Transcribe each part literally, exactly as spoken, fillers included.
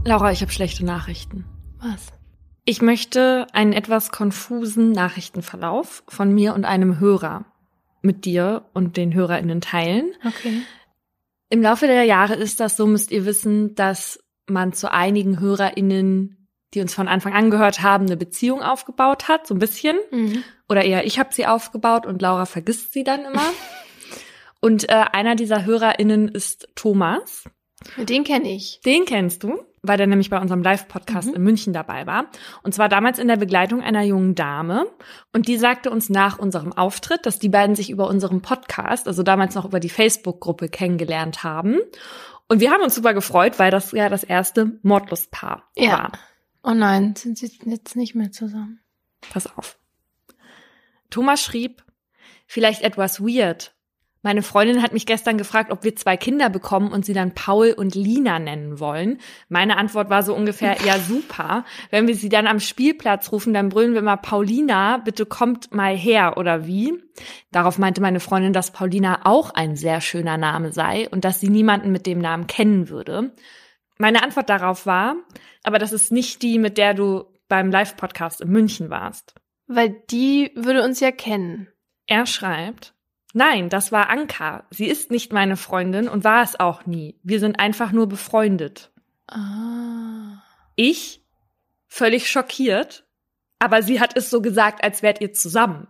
Laura, ich habe schlechte Nachrichten. Was? Ich möchte einen etwas konfusen Nachrichtenverlauf von mir und einem Hörer mit dir und den HörerInnen teilen. Okay. Im Laufe der Jahre ist das so, müsst ihr wissen, dass man zu einigen HörerInnen, die uns von Anfang an gehört haben, eine Beziehung aufgebaut hat, so ein bisschen. Mhm. Oder eher ich habe sie aufgebaut und Laura vergisst sie dann immer. Und äh, einer dieser HörerInnen ist Thomas. Den kenne ich. Den kennst du, weil der nämlich bei unserem Live-Podcast mhm. in München dabei war. Und zwar damals in der Begleitung einer jungen Dame. Und die sagte uns nach unserem Auftritt, dass die beiden sich über unseren Podcast, also damals noch über die Facebook-Gruppe, kennengelernt haben. Und wir haben uns super gefreut, weil das ja das erste Mordlustpaar ja. war. Oh nein, sind sie jetzt nicht mehr zusammen? Pass auf. Thomas schrieb, vielleicht etwas weird. Meine Freundin hat mich gestern gefragt, ob wir zwei Kinder bekommen und sie dann Paul und Lina nennen wollen. Meine Antwort war so ungefähr, ja super. Wenn wir sie dann am Spielplatz rufen, dann brüllen wir mal, Paulina, bitte kommt mal her, oder wie? Darauf meinte meine Freundin, dass Paulina auch ein sehr schöner Name sei und dass sie niemanden mit dem Namen kennen würde. Meine Antwort darauf war, aber das ist nicht die, mit der du beim Live-Podcast in München warst. Weil die würde uns ja kennen. Er schreibt, nein, das war Anka. Sie ist nicht meine Freundin und war es auch nie. Wir sind einfach nur befreundet. Ah. Ich, völlig schockiert, aber sie hat es so gesagt, als wärt ihr zusammen.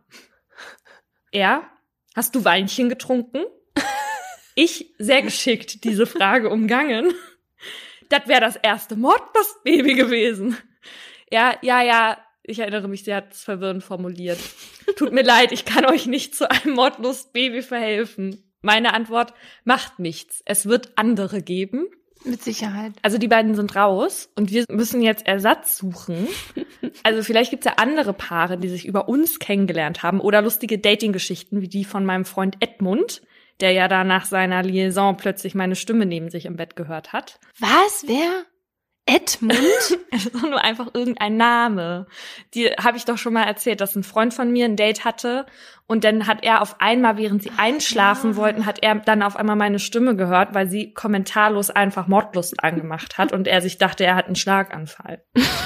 Er, hast du Weinchen getrunken? Ich, sehr geschickt, diese Frage umgangen. Das wäre das erste Mordlustbaby gewesen. Ja, ja, ja, ich erinnere mich, sie hat es verwirrend formuliert. Tut mir leid, ich kann euch nicht zu einem Mordlustbaby verhelfen. Meine Antwort, macht nichts. Es wird andere geben. Mit Sicherheit. Also die beiden sind raus und wir müssen jetzt Ersatz suchen. Also vielleicht gibt's ja andere Paare, die sich über uns kennengelernt haben oder lustige Dating-Geschichten wie die von meinem Freund Edmund, der ja da nach seiner Liaison plötzlich meine Stimme neben sich im Bett gehört hat. Was? Wer? Edmund? Es ist nur einfach irgendein Name. Die habe ich doch schon mal erzählt, dass ein Freund von mir ein Date hatte und dann hat er auf einmal, während sie einschlafen ja. wollten, hat er dann auf einmal meine Stimme gehört, weil sie kommentarlos einfach Mordlust angemacht hat und er sich dachte, er hat einen Schlaganfall.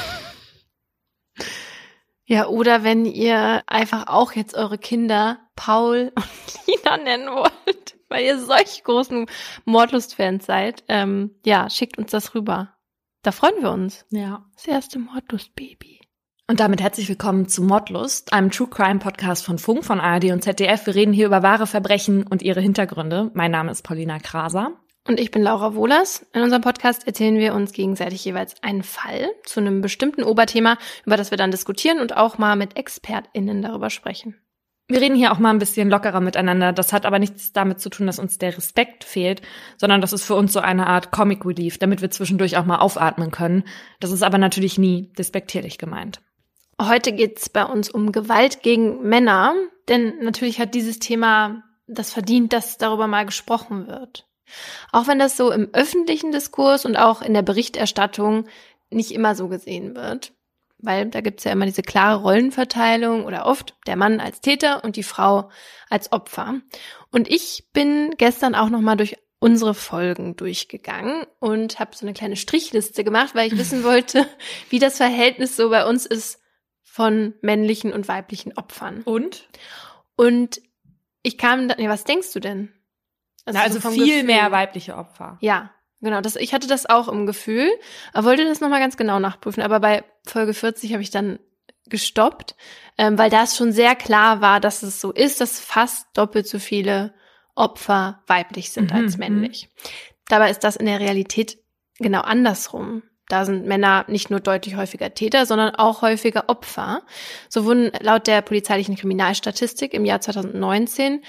Ja, oder wenn ihr einfach auch jetzt eure Kinder Paul und Lina nennen wollt, weil ihr solch großen Mordlust-Fans seid, ähm, ja, schickt uns das rüber. Da freuen wir uns. Ja. Das erste Mordlust-Baby. Und damit herzlich willkommen zu Mordlust, einem True-Crime-Podcast von Funk, von A R D und Z D F. Wir reden hier über wahre Verbrechen und ihre Hintergründe. Mein Name ist Paulina Kraser. Und ich bin Laura Wohlers. In unserem Podcast erzählen wir uns gegenseitig jeweils einen Fall zu einem bestimmten Oberthema, über das wir dann diskutieren und auch mal mit ExpertInnen darüber sprechen. Wir reden hier auch mal ein bisschen lockerer miteinander. Das hat aber nichts damit zu tun, dass uns der Respekt fehlt, sondern das ist für uns so eine Art Comic Relief, damit wir zwischendurch auch mal aufatmen können. Das ist aber natürlich nie despektierlich gemeint. Heute geht's bei uns um Gewalt gegen Männer, denn natürlich hat dieses Thema das verdient, dass darüber mal gesprochen wird. Auch wenn das so im öffentlichen Diskurs und auch in der Berichterstattung nicht immer so gesehen wird. Weil da gibt's ja immer diese klare Rollenverteilung oder oft der Mann als Täter und die Frau als Opfer. Und ich bin gestern auch nochmal durch unsere Folgen durchgegangen und habe so eine kleine Strichliste gemacht, weil ich wissen wollte, wie das Verhältnis so bei uns ist von männlichen und weiblichen Opfern. Und? Und ich kam dann, ja, was denkst du denn? Also, Na, also so viel Gefühl. Mehr weibliche Opfer. Ja. Genau, das, ich hatte das auch im Gefühl, aber wollte das nochmal ganz genau nachprüfen. Aber bei Folge vierzig habe ich dann gestoppt, ähm, weil das schon sehr klar war, dass es so ist, dass fast doppelt so viele Opfer weiblich sind mhm, als männlich. Dabei ist das in der Realität genau andersrum. Da sind Männer nicht nur deutlich häufiger Täter, sondern auch häufiger Opfer. So wurden laut der polizeilichen Kriminalstatistik im Jahr zweitausendneunzehn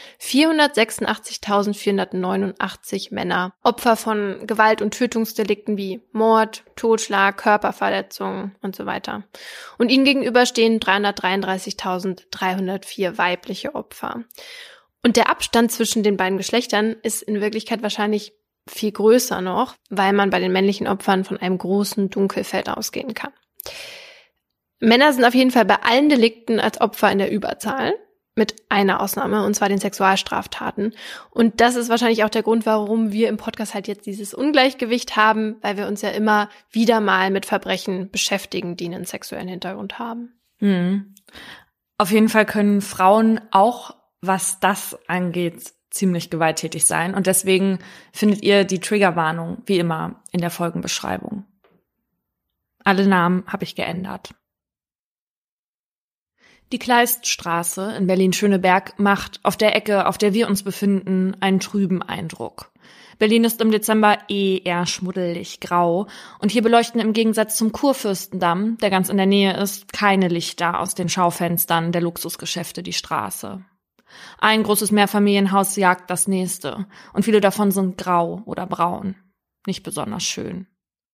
vierhundertsechsundachtzigtausendvierhundertneunundachtzig Männer Opfer von Gewalt- und Tötungsdelikten wie Mord, Totschlag, Körperverletzung und so weiter. Und ihnen gegenüber stehen dreihundertdreiunddreißigtausenddreihundertvier weibliche Opfer. Und der Abstand zwischen den beiden Geschlechtern ist in Wirklichkeit wahrscheinlich viel größer noch, weil man bei den männlichen Opfern von einem großen Dunkelfeld ausgehen kann. Männer sind auf jeden Fall bei allen Delikten als Opfer in der Überzahl. Mit einer Ausnahme, und zwar den Sexualstraftaten. Und das ist wahrscheinlich auch der Grund, warum wir im Podcast halt jetzt dieses Ungleichgewicht haben, weil wir uns ja immer wieder mal mit Verbrechen beschäftigen, die einen sexuellen Hintergrund haben. Hm. Auf jeden Fall können Frauen auch, was das angeht, ziemlich gewalttätig sein. Und deswegen findet ihr die Triggerwarnung, wie immer, in der Folgenbeschreibung. Alle Namen habe ich geändert. Die Kleiststraße in Berlin-Schöneberg macht auf der Ecke, auf der wir uns befinden, einen trüben Eindruck. Berlin ist im Dezember eh eher schmuddelig grau und hier beleuchten im Gegensatz zum Kurfürstendamm, der ganz in der Nähe ist, keine Lichter aus den Schaufenstern der Luxusgeschäfte die Straße. Ein großes Mehrfamilienhaus jagt das nächste und viele davon sind grau oder braun. Nicht besonders schön.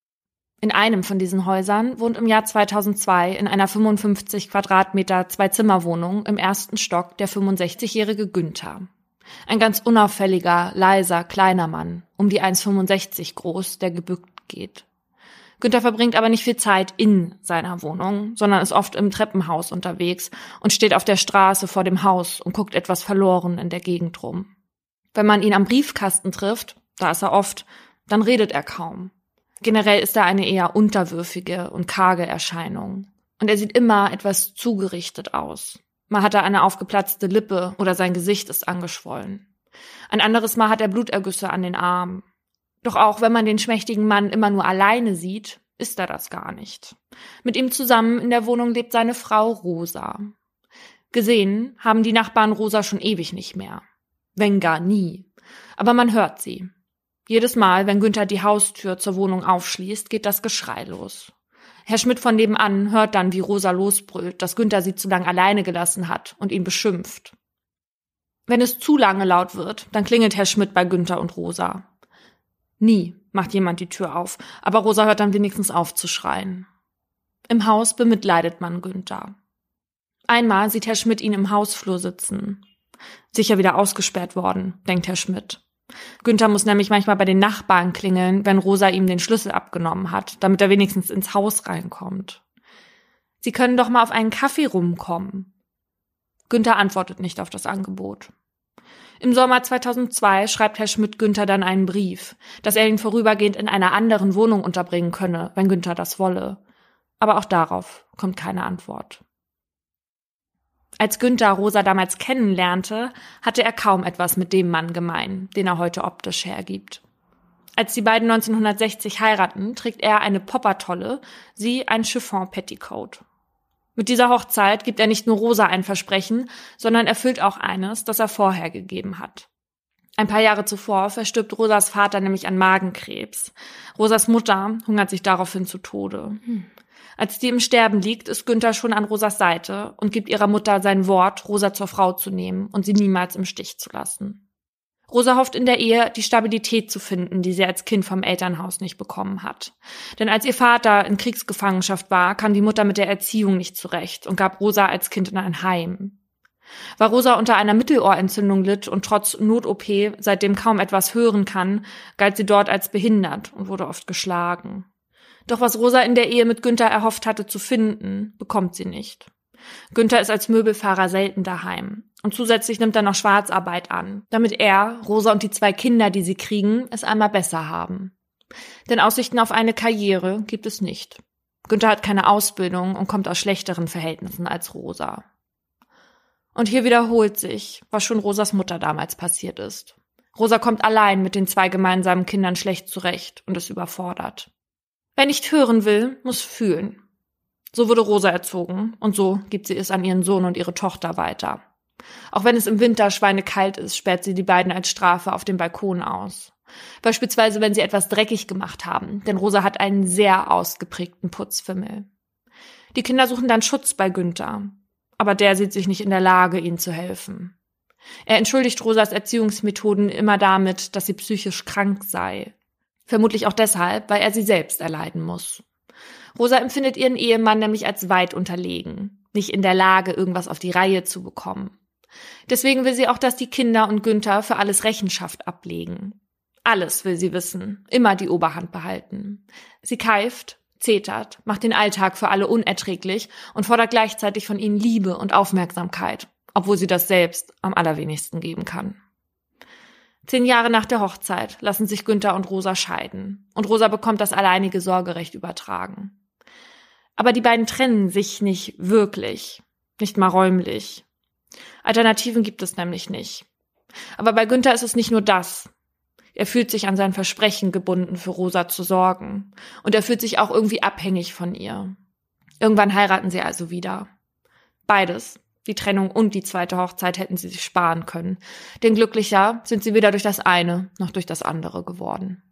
In einem von diesen Häusern wohnt im Jahr zweitausendzwei in einer fünfundfünfzig Quadratmeter Zwei-Zimmer-Wohnung im ersten Stock der fünfundsechzigjährige Günther. Ein ganz unauffälliger, leiser, kleiner Mann, um die eins Komma fünfundsechzig groß, der gebückt geht. Günther verbringt aber nicht viel Zeit in seiner Wohnung, sondern ist oft im Treppenhaus unterwegs und steht auf der Straße vor dem Haus und guckt etwas verloren in der Gegend rum. Wenn man ihn am Briefkasten trifft, da ist er oft, dann redet er kaum. Generell ist er eine eher unterwürfige und karge Erscheinung. Und er sieht immer etwas zugerichtet aus. Mal hat er eine aufgeplatzte Lippe oder sein Gesicht ist angeschwollen. Ein anderes Mal hat er Blutergüsse an den Armen. Doch auch wenn man den schmächtigen Mann immer nur alleine sieht, ist er das gar nicht. Mit ihm zusammen in der Wohnung lebt seine Frau Rosa. Gesehen haben die Nachbarn Rosa schon ewig nicht mehr. Wenn gar nie. Aber man hört sie. Jedes Mal, wenn Günther die Haustür zur Wohnung aufschließt, geht das Geschrei los. Herr Schmidt von nebenan hört dann, wie Rosa losbrüllt, dass Günther sie zu lang alleine gelassen hat und ihn beschimpft. Wenn es zu lange laut wird, dann klingelt Herr Schmidt bei Günther und Rosa. Nie macht jemand die Tür auf, aber Rosa hört dann wenigstens auf zu schreien. Im Haus bemitleidet man Günther. Einmal sieht Herr Schmidt ihn im Hausflur sitzen. Sicher wieder ausgesperrt worden, denkt Herr Schmidt. Günther muss nämlich manchmal bei den Nachbarn klingeln, wenn Rosa ihm den Schlüssel abgenommen hat, damit er wenigstens ins Haus reinkommt. Sie können doch mal auf einen Kaffee rumkommen. Günther antwortet nicht auf das Angebot. Im Sommer zweitausendzwei schreibt Herr Schmidt Günther dann einen Brief, dass er ihn vorübergehend in einer anderen Wohnung unterbringen könne, wenn Günther das wolle. Aber auch darauf kommt keine Antwort. Als Günther Rosa damals kennenlernte, hatte er kaum etwas mit dem Mann gemein, den er heute optisch hergibt. Als die beiden neunzehnhundertsechzig heiraten, trägt er eine Poppertolle, sie ein Chiffon-Petticoat. Mit dieser Hochzeit gibt er nicht nur Rosa ein Versprechen, sondern erfüllt auch eines, das er vorher gegeben hat. Ein paar Jahre zuvor verstirbt Rosas Vater nämlich an Magenkrebs. Rosas Mutter hungert sich daraufhin zu Tode. Hm. Als die im Sterben liegt, ist Günther schon an Rosas Seite und gibt ihrer Mutter sein Wort, Rosa zur Frau zu nehmen und sie niemals im Stich zu lassen. Rosa hofft in der Ehe, die Stabilität zu finden, die sie als Kind vom Elternhaus nicht bekommen hat. Denn als ihr Vater in Kriegsgefangenschaft war, kam die Mutter mit der Erziehung nicht zurecht und gab Rosa als Kind in ein Heim. Weil Rosa unter einer Mittelohrentzündung litt und trotz Not-O P seitdem kaum etwas hören kann, galt sie dort als behindert und wurde oft geschlagen. Doch was Rosa in der Ehe mit Günther erhofft hatte zu finden, bekommt sie nicht. Günther ist als Möbelfahrer selten daheim. Und zusätzlich nimmt er noch Schwarzarbeit an, damit er, Rosa und die zwei Kinder, die sie kriegen, es einmal besser haben. Denn Aussichten auf eine Karriere gibt es nicht. Günther hat keine Ausbildung und kommt aus schlechteren Verhältnissen als Rosa. Und hier wiederholt sich, was schon Rosas Mutter damals passiert ist. Rosa kommt allein mit den zwei gemeinsamen Kindern schlecht zurecht und ist überfordert. Wer nicht hören will, muss fühlen. So wurde Rosa erzogen und so gibt sie es an ihren Sohn und ihre Tochter weiter. Auch wenn es im Winter schweinekalt ist, sperrt sie die beiden als Strafe auf dem Balkon aus. Beispielsweise, wenn sie etwas dreckig gemacht haben, denn Rosa hat einen sehr ausgeprägten Putzfimmel. Die Kinder suchen dann Schutz bei Günther, aber der sieht sich nicht in der Lage, ihnen zu helfen. Er entschuldigt Rosas Erziehungsmethoden immer damit, dass sie psychisch krank sei. Vermutlich auch deshalb, weil er sie selbst erleiden muss. Rosa empfindet ihren Ehemann nämlich als weit unterlegen, nicht in der Lage, irgendwas auf die Reihe zu bekommen. Deswegen will sie auch, dass die Kinder und Günther für alles Rechenschaft ablegen. Alles will sie wissen, immer die Oberhand behalten. Sie keift, zetert, macht den Alltag für alle unerträglich und fordert gleichzeitig von ihnen Liebe und Aufmerksamkeit. obwohl sie das selbst am allerwenigsten geben kann. Zehn Jahre nach der Hochzeit lassen sich Günther und Rosa scheiden und Rosa bekommt das alleinige Sorgerecht übertragen. Aber die beiden trennen sich nicht wirklich, nicht mal räumlich. Alternativen gibt es nämlich nicht. Aber bei Günther ist es nicht nur das. Er fühlt sich an sein Versprechen gebunden, für Rosa zu sorgen. Und er fühlt sich auch irgendwie abhängig von ihr. Irgendwann heiraten sie also wieder. Beides, die Trennung und die zweite Hochzeit, hätten sie sich sparen können. Denn glücklicher sind sie weder durch das eine noch durch das andere geworden.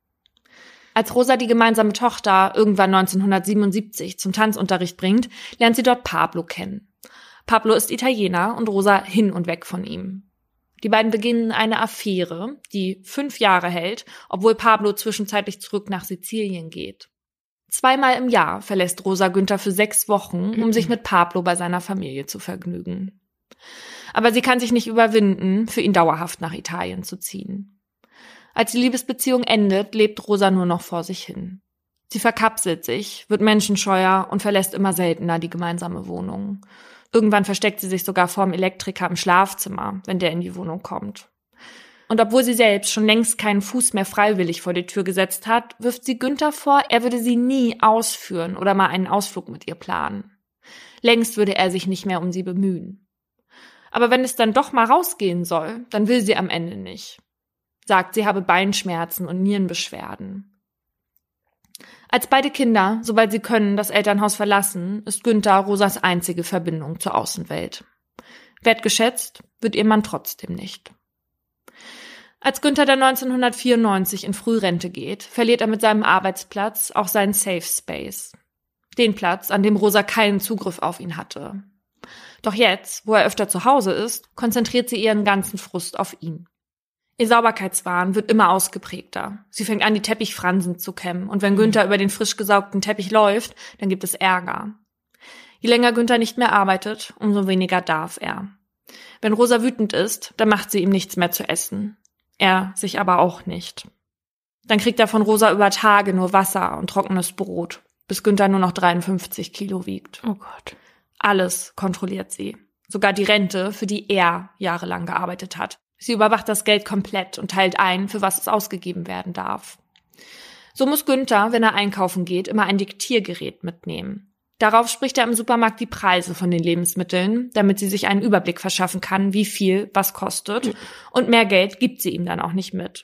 Als Rosa die gemeinsame Tochter irgendwann neunzehnhundertsiebenundsiebzig zum Tanzunterricht bringt, lernt sie dort Pablo kennen. Pablo ist Italiener und Rosa hin und weg von ihm. Die beiden beginnen eine Affäre, die fünf Jahre hält, obwohl Pablo zwischenzeitlich zurück nach Sizilien geht. Zweimal im Jahr verlässt Rosa Günther für sechs Wochen, um sich mit Pablo bei seiner Familie zu vergnügen. Aber sie kann sich nicht überwinden, für ihn dauerhaft nach Italien zu ziehen. Als die Liebesbeziehung endet, lebt Rosa nur noch vor sich hin. Sie verkapselt sich, wird menschenscheuer und verlässt immer seltener die gemeinsame Wohnung. Irgendwann versteckt sie sich sogar vorm Elektriker im Schlafzimmer, wenn der in die Wohnung kommt. Und obwohl sie selbst schon längst keinen Fuß mehr freiwillig vor die Tür gesetzt hat, wirft sie Günther vor, er würde sie nie ausführen oder mal einen Ausflug mit ihr planen. Längst würde er sich nicht mehr um sie bemühen. Aber wenn es dann doch mal rausgehen soll, dann will sie am Ende nicht. Sagt, sie habe Beinschmerzen und Nierenbeschwerden. Als beide Kinder, sobald sie können, das Elternhaus verlassen, ist Günther Rosas einzige Verbindung zur Außenwelt. Wertgeschätzt wird ihr Mann trotzdem nicht. Als Günther dann neunzehnhundertvierundneunzig in Frührente geht, verliert er mit seinem Arbeitsplatz auch seinen Safe Space. Den Platz, an dem Rosa keinen Zugriff auf ihn hatte. Doch jetzt, wo er öfter zu Hause ist, konzentriert sie ihren ganzen Frust auf ihn. Ihr Sauberkeitswahn wird immer ausgeprägter. Sie fängt an, die Teppichfransen zu kämmen. Und wenn Günther über den frisch gesaugten Teppich läuft, dann gibt es Ärger. Je länger Günther nicht mehr arbeitet, umso weniger darf er. Wenn Rosa wütend ist, dann macht sie ihm nichts mehr zu essen. Er sich aber auch nicht. Dann kriegt er von Rosa über Tage nur Wasser und trockenes Brot, bis Günther nur noch dreiundfünfzig Kilo wiegt. Oh Gott. Alles kontrolliert sie. Sogar die Rente, für die er jahrelang gearbeitet hat. Sie überwacht das Geld komplett und teilt ein, für was es ausgegeben werden darf. So muss Günther, wenn er einkaufen geht, immer ein Diktiergerät mitnehmen. Darauf spricht er im Supermarkt die Preise von den Lebensmitteln, damit sie sich einen Überblick verschaffen kann, wie viel was kostet. Und mehr Geld gibt sie ihm dann auch nicht mit.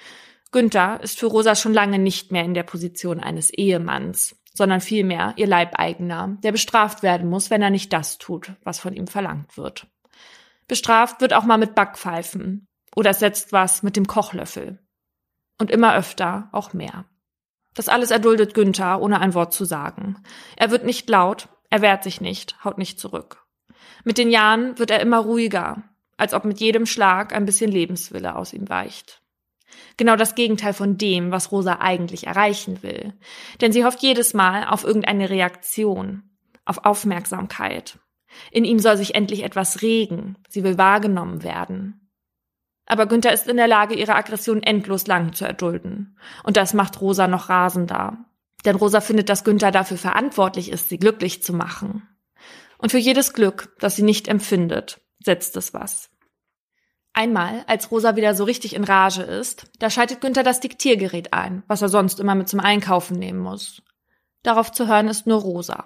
Günther ist für Rosa schon lange nicht mehr in der Position eines Ehemanns, sondern vielmehr ihr Leibeigener, der bestraft werden muss, wenn er nicht das tut, was von ihm verlangt wird. Bestraft wird auch mal mit Backpfeifen oder es setzt was mit dem Kochlöffel. Und immer öfter auch mehr. Das alles erduldet Günther, ohne ein Wort zu sagen. Er wird nicht laut, er wehrt sich nicht, haut nicht zurück. Mit den Jahren wird er immer ruhiger, als ob mit jedem Schlag ein bisschen Lebenswille aus ihm weicht. Genau das Gegenteil von dem, was Rosa eigentlich erreichen will. Denn sie hofft jedes Mal auf irgendeine Reaktion, auf Aufmerksamkeit. In ihm soll sich endlich etwas regen, sie will wahrgenommen werden. Aber Günther ist in der Lage, ihre Aggression endlos lang zu erdulden. Und das macht Rosa noch rasender. Denn Rosa findet, dass Günther dafür verantwortlich ist, sie glücklich zu machen. Und für jedes Glück, das sie nicht empfindet, setzt es was. Einmal, als Rosa wieder so richtig in Rage ist, da schaltet Günther das Diktiergerät ein, was er sonst immer mit zum Einkaufen nehmen muss. Darauf zu hören ist nur Rosa.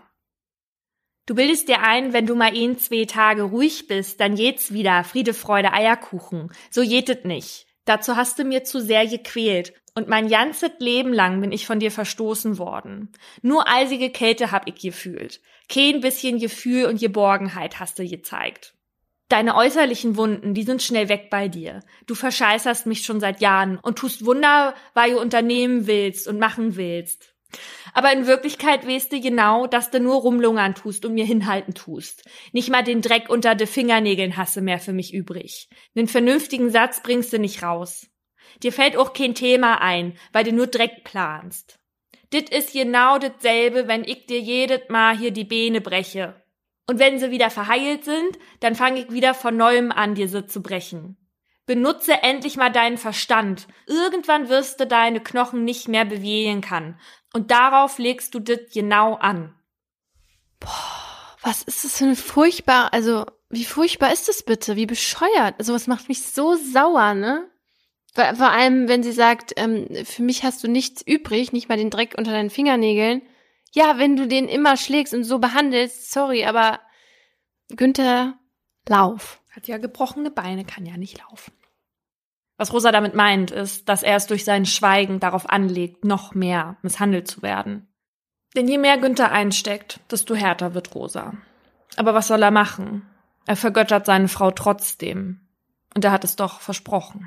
Du bildest dir ein, wenn du mal ein, zwei Tage ruhig bist, dann jät's wieder, Friede, Freude, Eierkuchen. So jätet nicht. Dazu hast du mir zu sehr gequält. Und mein ganzes Leben lang bin ich von dir verstoßen worden. Nur eisige Kälte hab ich gefühlt. Kein bisschen Gefühl und Geborgenheit hast du gezeigt. Deine äußerlichen Wunden, die sind schnell weg bei dir. Du verscheißerst mich schon seit Jahren und tust Wunder, weil du unternehmen willst und machen willst. Aber in Wirklichkeit weißt du genau, dass du nur rumlungern tust und mir hinhalten tust. Nicht mal den Dreck unter de Fingernägeln hast du mehr für mich übrig. Nen vernünftigen Satz bringst du nicht raus. Dir fällt auch kein Thema ein, weil du nur Dreck planst. Dit is genau dasselbe, wenn ich dir jedes Mal hier die Beine breche. Und wenn sie wieder verheilt sind, dann fange ich wieder von Neuem an, dir sie zu brechen. Benutze endlich mal deinen Verstand. Irgendwann wirst du deine Knochen nicht mehr bewegen kann. Und darauf legst du das genau an. Boah, was ist das für eine furchtbar, also Wie furchtbar ist das bitte? Wie bescheuert? Also was macht mich so sauer, ne? Vor allem, wenn sie sagt, ähm, für mich hast du nichts übrig, nicht mal den Dreck unter deinen Fingernägeln. Ja, wenn du den immer schlägst und so behandelst, sorry, aber Günther, lauf. Hat ja gebrochene Beine, kann ja nicht laufen. Was Rosa damit meint, ist, dass er es durch sein Schweigen darauf anlegt, noch mehr misshandelt zu werden. Denn je mehr Günther einsteckt, desto härter wird Rosa. Aber was soll er machen? Er vergöttert seine Frau trotzdem. Und er hat es doch versprochen.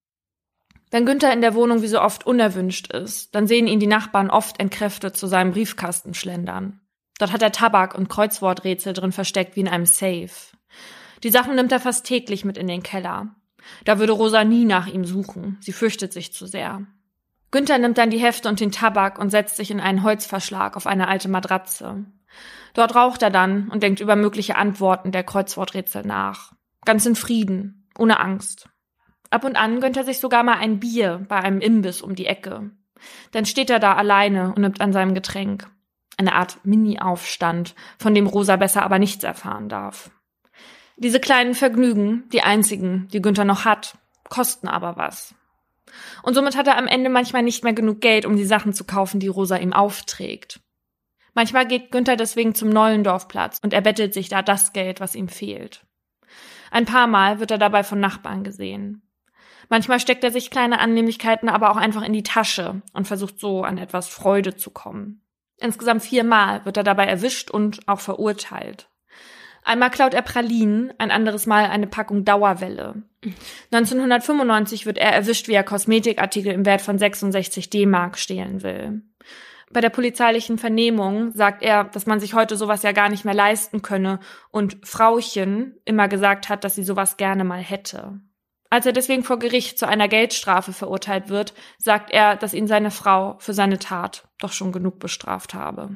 Wenn Günther in der Wohnung wie so oft unerwünscht ist, dann sehen ihn die Nachbarn oft entkräftet zu seinem Briefkasten schlendern. Dort hat er Tabak und Kreuzworträtsel drin versteckt wie in einem Safe. Die Sachen nimmt er fast täglich mit in den Keller. Da würde Rosa nie nach ihm suchen. Sie fürchtet sich zu sehr. Günther nimmt dann die Hefte und den Tabak und setzt sich in einen Holzverschlag auf eine alte Matratze. Dort raucht er dann und denkt über mögliche Antworten der Kreuzworträtsel nach. Ganz in Frieden, ohne Angst. Ab und an gönnt er sich sogar mal ein Bier bei einem Imbiss um die Ecke. Dann steht er da alleine und nimmt an seinem Getränk. Eine Art Mini-Aufstand, von dem Rosa besser aber nichts erfahren darf. Diese kleinen Vergnügen, die einzigen, die Günther noch hat, kosten aber was. Und somit hat er am Ende manchmal nicht mehr genug Geld, um die Sachen zu kaufen, die Rosa ihm aufträgt. Manchmal geht Günther deswegen zum Nollendorfplatz und erbettelt sich da das Geld, was ihm fehlt. Ein paar Mal wird er dabei von Nachbarn gesehen. Manchmal steckt er sich kleine Annehmlichkeiten aber auch einfach in die Tasche und versucht so an etwas Freude zu kommen. Insgesamt viermal wird er dabei erwischt und auch verurteilt. Einmal klaut er Pralinen, ein anderes Mal eine Packung Dauerwelle. neunzehnhundertfünfundneunzig wird er erwischt, wie er Kosmetikartikel im Wert von sechsundsechzig D-Mark stehlen will. Bei der polizeilichen Vernehmung sagt er, dass man sich heute sowas ja gar nicht mehr leisten könne und Frauchen immer gesagt hat, dass sie sowas gerne mal hätte. Als er deswegen vor Gericht zu einer Geldstrafe verurteilt wird, sagt er, dass ihn seine Frau für seine Tat doch schon genug bestraft habe.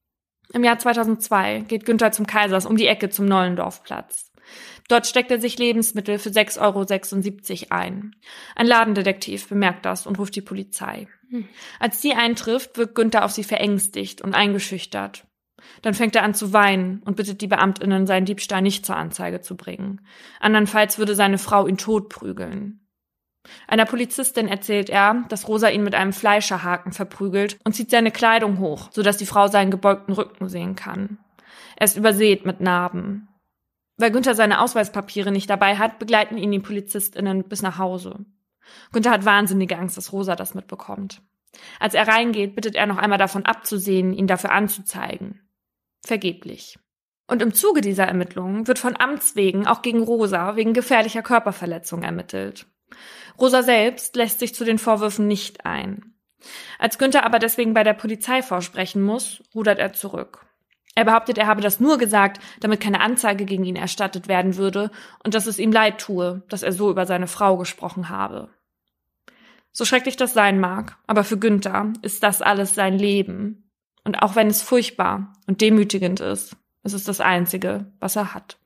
Im Jahr zweitausendzwei geht Günther zum Kaisers um die Ecke zum Nollendorfplatz. Dort steckt er sich Lebensmittel für sechs Euro sechsundsiebzig ein. Ein Ladendetektiv bemerkt das und ruft die Polizei. Hm. Als die eintrifft, wirkt Günther auf sie verängstigt und eingeschüchtert. Dann fängt er an zu weinen und bittet die BeamtInnen, seinen Diebstahl nicht zur Anzeige zu bringen. Andernfalls würde seine Frau ihn totprügeln. Einer Polizistin erzählt er, dass Rosa ihn mit einem Fleischerhaken verprügelt und zieht seine Kleidung hoch, sodass die Frau seinen gebeugten Rücken sehen kann. Er ist übersät mit Narben. Weil Günther seine Ausweispapiere nicht dabei hat, begleiten ihn die PolizistInnen bis nach Hause. Günther hat wahnsinnige Angst, dass Rosa das mitbekommt. Als er reingeht, bittet er noch einmal davon abzusehen, ihn dafür anzuzeigen. Vergeblich. Und im Zuge dieser Ermittlungen wird von Amts wegen auch gegen Rosa wegen gefährlicher Körperverletzung ermittelt. Rosa selbst lässt sich zu den Vorwürfen nicht ein. Als Günther aber deswegen bei der Polizei vorsprechen muss, rudert er zurück. Er behauptet, er habe das nur gesagt, damit keine Anzeige gegen ihn erstattet werden würde und dass es ihm leid tue, dass er so über seine Frau gesprochen habe. So schrecklich das sein mag, aber für Günther ist das alles sein Leben. Und auch wenn es furchtbar und demütigend ist, ist es das Einzige, was er hat.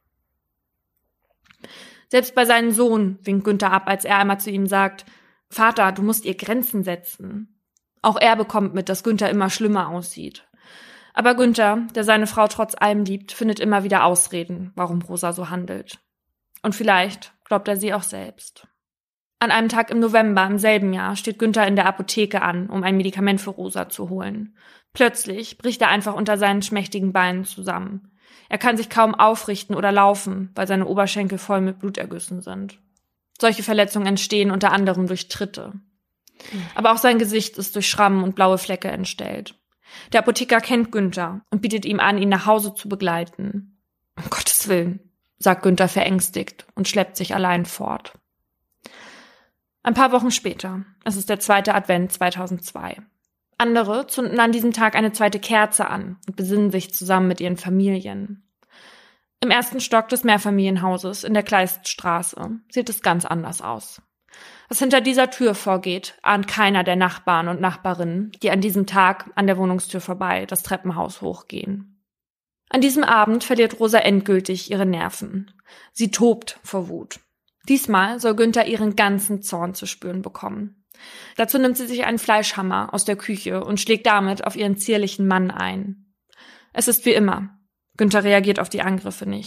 Selbst bei seinem Sohn winkt Günther ab, als er einmal zu ihm sagt, Vater, du musst ihr Grenzen setzen. Auch er bekommt mit, dass Günther immer schlimmer aussieht. Aber Günther, der seine Frau trotz allem liebt, findet immer wieder Ausreden, warum Rosa so handelt. Und vielleicht glaubt er sie auch selbst. An einem Tag im November im selben Jahr steht Günther in der Apotheke an, um ein Medikament für Rosa zu holen. Plötzlich bricht er einfach unter seinen schmächtigen Beinen zusammen. Er kann sich kaum aufrichten oder laufen, weil seine Oberschenkel voll mit Blutergüssen sind. Solche Verletzungen entstehen unter anderem durch Tritte. Aber auch sein Gesicht ist durch Schrammen und blaue Flecke entstellt. Der Apotheker kennt Günther und bietet ihm an, ihn nach Hause zu begleiten. Um Gottes Willen, sagt Günther verängstigt und schleppt sich allein fort. Ein paar Wochen später, es ist der zweite Advent zweitausendzwei. Andere zünden an diesem Tag eine zweite Kerze an und besinnen sich zusammen mit ihren Familien. Im ersten Stock des Mehrfamilienhauses in der Kleiststraße sieht es ganz anders aus. Was hinter dieser Tür vorgeht, ahnt keiner der Nachbarn und Nachbarinnen, die an diesem Tag an der Wohnungstür vorbei das Treppenhaus hochgehen. An diesem Abend verliert Rosa endgültig ihre Nerven. Sie tobt vor Wut. Diesmal soll Günther ihren ganzen Zorn zu spüren bekommen. Dazu nimmt sie sich einen Fleischhammer aus der Küche und schlägt damit auf ihren zierlichen Mann ein. Es ist wie immer. Günther reagiert auf die Angriffe nicht.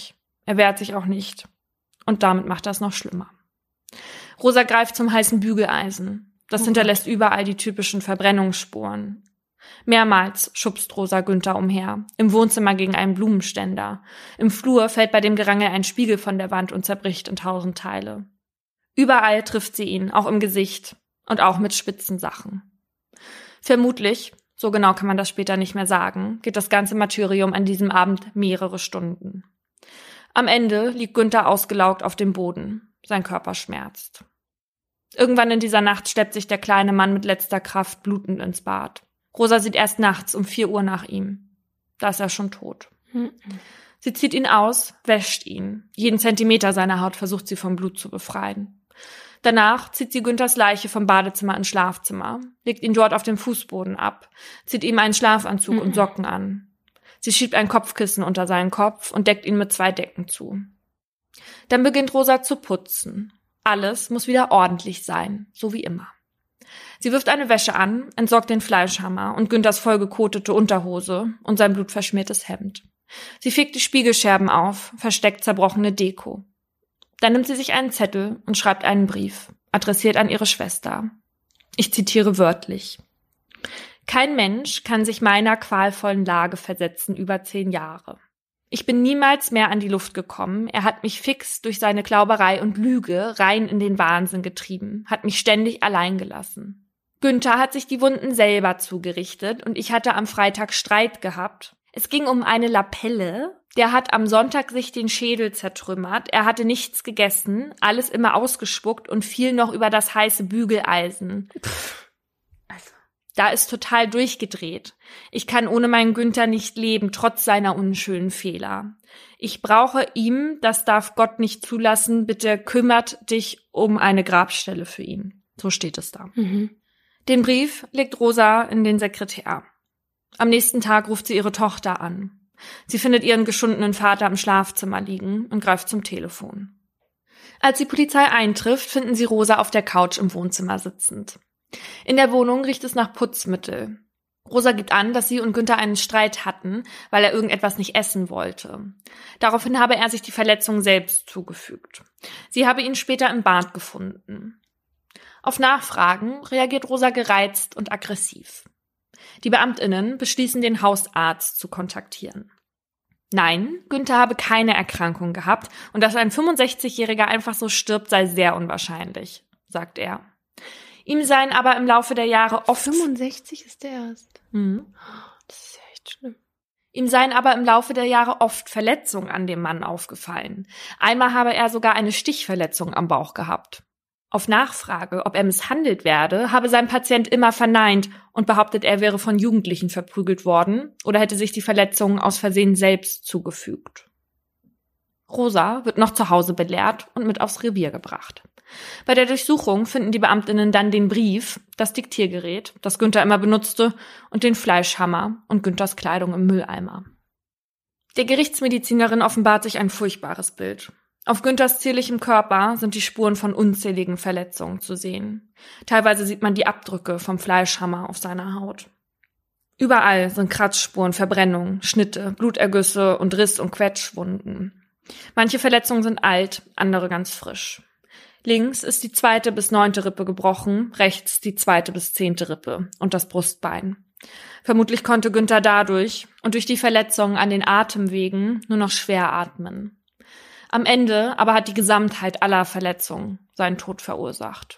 Er wehrt sich auch nicht. Und damit macht er es noch schlimmer. Rosa greift zum heißen Bügeleisen. Das oh hinterlässt Gott. Überall die typischen Verbrennungsspuren. Mehrmals schubst Rosa Günther umher. Im Wohnzimmer gegen einen Blumenständer. Im Flur fällt bei dem Gerangel ein Spiegel von der Wand und zerbricht in tausend Teile. Überall trifft sie ihn, auch im Gesicht und auch mit spitzen Sachen. Vermutlich, so genau kann man das später nicht mehr sagen, geht das ganze Martyrium an diesem Abend mehrere Stunden. Am Ende liegt Günther ausgelaugt auf dem Boden. Sein Körper schmerzt. Irgendwann in dieser Nacht schleppt sich der kleine Mann mit letzter Kraft blutend ins Bad. Rosa sieht erst nachts um vier Uhr nach ihm. Da ist er schon tot. Mhm. Sie zieht ihn aus, wäscht ihn. Jeden Zentimeter seiner Haut versucht sie vom Blut zu befreien. Danach zieht sie Günthers Leiche vom Badezimmer ins Schlafzimmer, legt ihn dort auf dem Fußboden ab, zieht ihm einen Schlafanzug mhm. und Socken an. Sie schiebt ein Kopfkissen unter seinen Kopf und deckt ihn mit zwei Decken zu. Dann beginnt Rosa zu putzen. Alles muss wieder ordentlich sein, so wie immer. Sie wirft eine Wäsche an, entsorgt den Fleischhammer und Günthers vollgekotete Unterhose und sein blutverschmiertes Hemd. Sie fegt die Spiegelscherben auf, versteckt zerbrochene Deko. Dann nimmt sie sich einen Zettel und schreibt einen Brief, adressiert an ihre Schwester. Ich zitiere wörtlich. Kein Mensch kann sich meiner qualvollen Lage versetzen über zehn Jahre. Ich bin niemals mehr an die Luft gekommen. Er hat mich fix durch seine Klauberei und Lüge rein in den Wahnsinn getrieben, hat mich ständig allein gelassen. Günther hat sich die Wunden selber zugerichtet und ich hatte am Freitag Streit gehabt. Es ging um eine Lapelle. Der hat am Sonntag sich den Schädel zertrümmert. Er hatte nichts gegessen, alles immer ausgespuckt und fiel noch über das heiße Bügeleisen. Pff, also. Da ist total durchgedreht. Ich kann ohne meinen Günther nicht leben, trotz seiner unschönen Fehler. Ich brauche ihm, das darf Gott nicht zulassen, bitte kümmert dich um eine Grabstelle für ihn. So steht es da. Mhm. Den Brief legt Rosa in den Sekretär. Am nächsten Tag ruft sie ihre Tochter an. Sie findet ihren geschundenen Vater im Schlafzimmer liegen und greift zum Telefon. Als die Polizei eintrifft, finden sie Rosa auf der Couch im Wohnzimmer sitzend. In der Wohnung riecht es nach Putzmittel. Rosa gibt an, dass sie und Günther einen Streit hatten, weil er irgendetwas nicht essen wollte. Daraufhin habe er sich die Verletzung selbst zugefügt. Sie habe ihn später im Bad gefunden. Auf Nachfragen reagiert Rosa gereizt und aggressiv. Die BeamtInnen beschließen, den Hausarzt zu kontaktieren. Nein, Günther habe keine Erkrankung gehabt und dass ein fünfundsechzigjähriger einfach so stirbt, sei sehr unwahrscheinlich, sagt er. Ihm seien aber im Laufe der Jahre oft... fünfundsechzig ist der erst. Mhm. Das ist ja echt schlimm. Ihm seien aber im Laufe der Jahre oft Verletzungen an dem Mann aufgefallen. Einmal habe er sogar eine Stichverletzung am Bauch gehabt. Auf Nachfrage, ob er misshandelt werde, habe sein Patient immer verneint und behauptet, er wäre von Jugendlichen verprügelt worden oder hätte sich die Verletzungen aus Versehen selbst zugefügt. Rosa wird noch zu Hause belehrt und mit aufs Revier gebracht. Bei der Durchsuchung finden die BeamtInnen dann den Brief, das Diktiergerät, das Günther immer benutzte, und den Fleischhammer und Günthers Kleidung im Mülleimer. Der Gerichtsmedizinerin offenbart sich ein furchtbares Bild. Auf Günthers zierlichem Körper sind die Spuren von unzähligen Verletzungen zu sehen. Teilweise sieht man die Abdrücke vom Fleischhammer auf seiner Haut. Überall sind Kratzspuren, Verbrennungen, Schnitte, Blutergüsse und Riss- und Quetschwunden. Manche Verletzungen sind alt, andere ganz frisch. Links ist die zweite bis neunte Rippe gebrochen, rechts die zweite bis zehnte Rippe und das Brustbein. Vermutlich konnte Günther dadurch und durch die Verletzungen an den Atemwegen nur noch schwer atmen. Am Ende aber hat die Gesamtheit aller Verletzungen seinen Tod verursacht.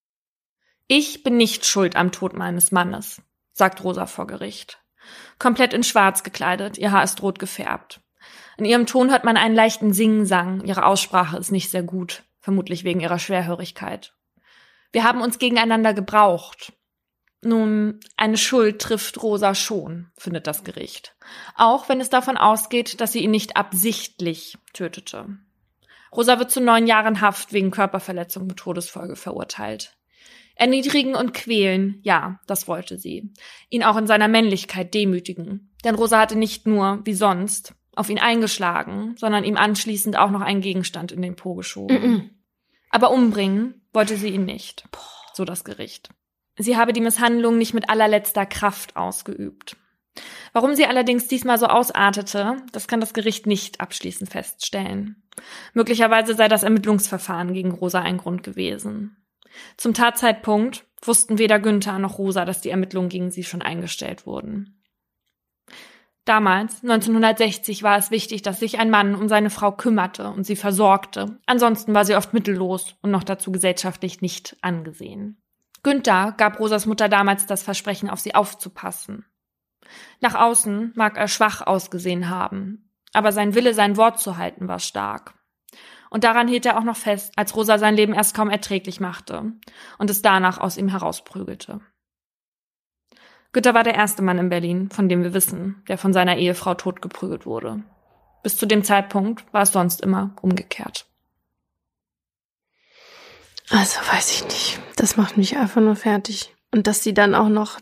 Ich bin nicht schuld am Tod meines Mannes, sagt Rosa vor Gericht. Komplett in Schwarz gekleidet, ihr Haar ist rot gefärbt. In ihrem Ton hört man einen leichten Singsang, ihre Aussprache ist nicht sehr gut, vermutlich wegen ihrer Schwerhörigkeit. Wir haben uns gegeneinander gebraucht. Nun, eine Schuld trifft Rosa schon, findet das Gericht. Auch wenn es davon ausgeht, dass sie ihn nicht absichtlich tötete. Rosa wird zu neun Jahren Haft wegen Körperverletzung mit Todesfolge verurteilt. Erniedrigen und quälen, ja, das wollte sie. Ihn auch in seiner Männlichkeit demütigen. Denn Rosa hatte nicht nur, wie sonst, auf ihn eingeschlagen, sondern ihm anschließend auch noch einen Gegenstand in den Po geschoben. Mm-mm. Aber umbringen wollte sie ihn nicht, so das Gericht. Sie habe die Misshandlung nicht mit allerletzter Kraft ausgeübt. Warum sie allerdings diesmal so ausartete, das kann das Gericht nicht abschließend feststellen. Möglicherweise sei das Ermittlungsverfahren gegen Rosa ein Grund gewesen. Zum Tatzeitpunkt wussten weder Günther noch Rosa, dass die Ermittlungen gegen sie schon eingestellt wurden. Damals, neunzehnhundertsechzig, war es wichtig, dass sich ein Mann um seine Frau kümmerte und sie versorgte. Ansonsten war sie oft mittellos und noch dazu gesellschaftlich nicht angesehen. Günther gab Rosas Mutter damals das Versprechen, auf sie aufzupassen. Nach außen mag er schwach ausgesehen haben, aber sein Wille, sein Wort zu halten, war stark. Und daran hielt er auch noch fest, als Rosa sein Leben erst kaum erträglich machte und es danach aus ihm herausprügelte. Günther war der erste Mann in Berlin, von dem wir wissen, der von seiner Ehefrau totgeprügelt wurde. Bis zu dem Zeitpunkt war es sonst immer umgekehrt. Also weiß ich nicht. Das macht mich einfach nur fertig. Und dass sie dann auch noch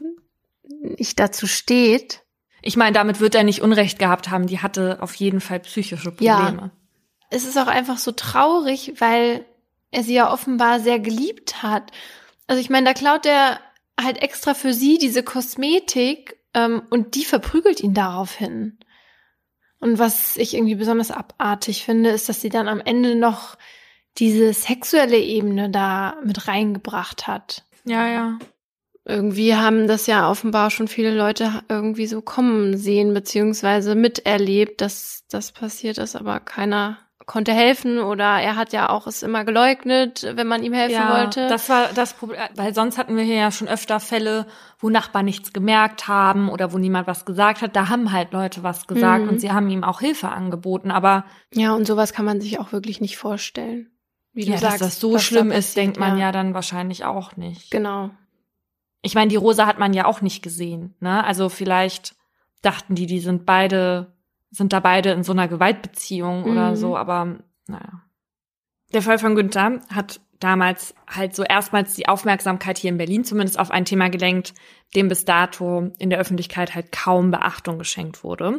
nicht dazu steht. Ich meine, damit wird er nicht Unrecht gehabt haben. Die hatte auf jeden Fall psychische Probleme. Ja. Es ist auch einfach so traurig, weil er sie ja offenbar sehr geliebt hat. Also ich meine, da klaut er halt extra für sie diese Kosmetik ähm, und die verprügelt ihn daraufhin. Und was ich irgendwie besonders abartig finde, ist, dass sie dann am Ende noch diese sexuelle Ebene da mit reingebracht hat. Ja, ja. Irgendwie haben das ja offenbar schon viele Leute irgendwie so kommen sehen, beziehungsweise miterlebt, dass das passiert ist, aber keiner konnte helfen oder er hat ja auch es immer geleugnet, wenn man ihm helfen ja, wollte. Das war das Problem, weil sonst hatten wir hier ja schon öfter Fälle, wo Nachbarn nichts gemerkt haben oder wo niemand was gesagt hat. Da haben halt Leute was gesagt mhm. und sie haben ihm auch Hilfe angeboten, aber ja, und sowas kann man sich auch wirklich nicht vorstellen. Wie du ja, sagst, dass das so schlimm da ist, denkt man ja. ja dann wahrscheinlich auch nicht. Genau. Ich meine, die Rosa hat man ja auch nicht gesehen, ne? Also vielleicht dachten die, die sind beide sind da beide in so einer Gewaltbeziehung mhm. oder so, aber naja. Der Fall von Günther hat damals halt so erstmals die Aufmerksamkeit hier in Berlin zumindest auf ein Thema gelenkt, dem bis dato in der Öffentlichkeit halt kaum Beachtung geschenkt wurde.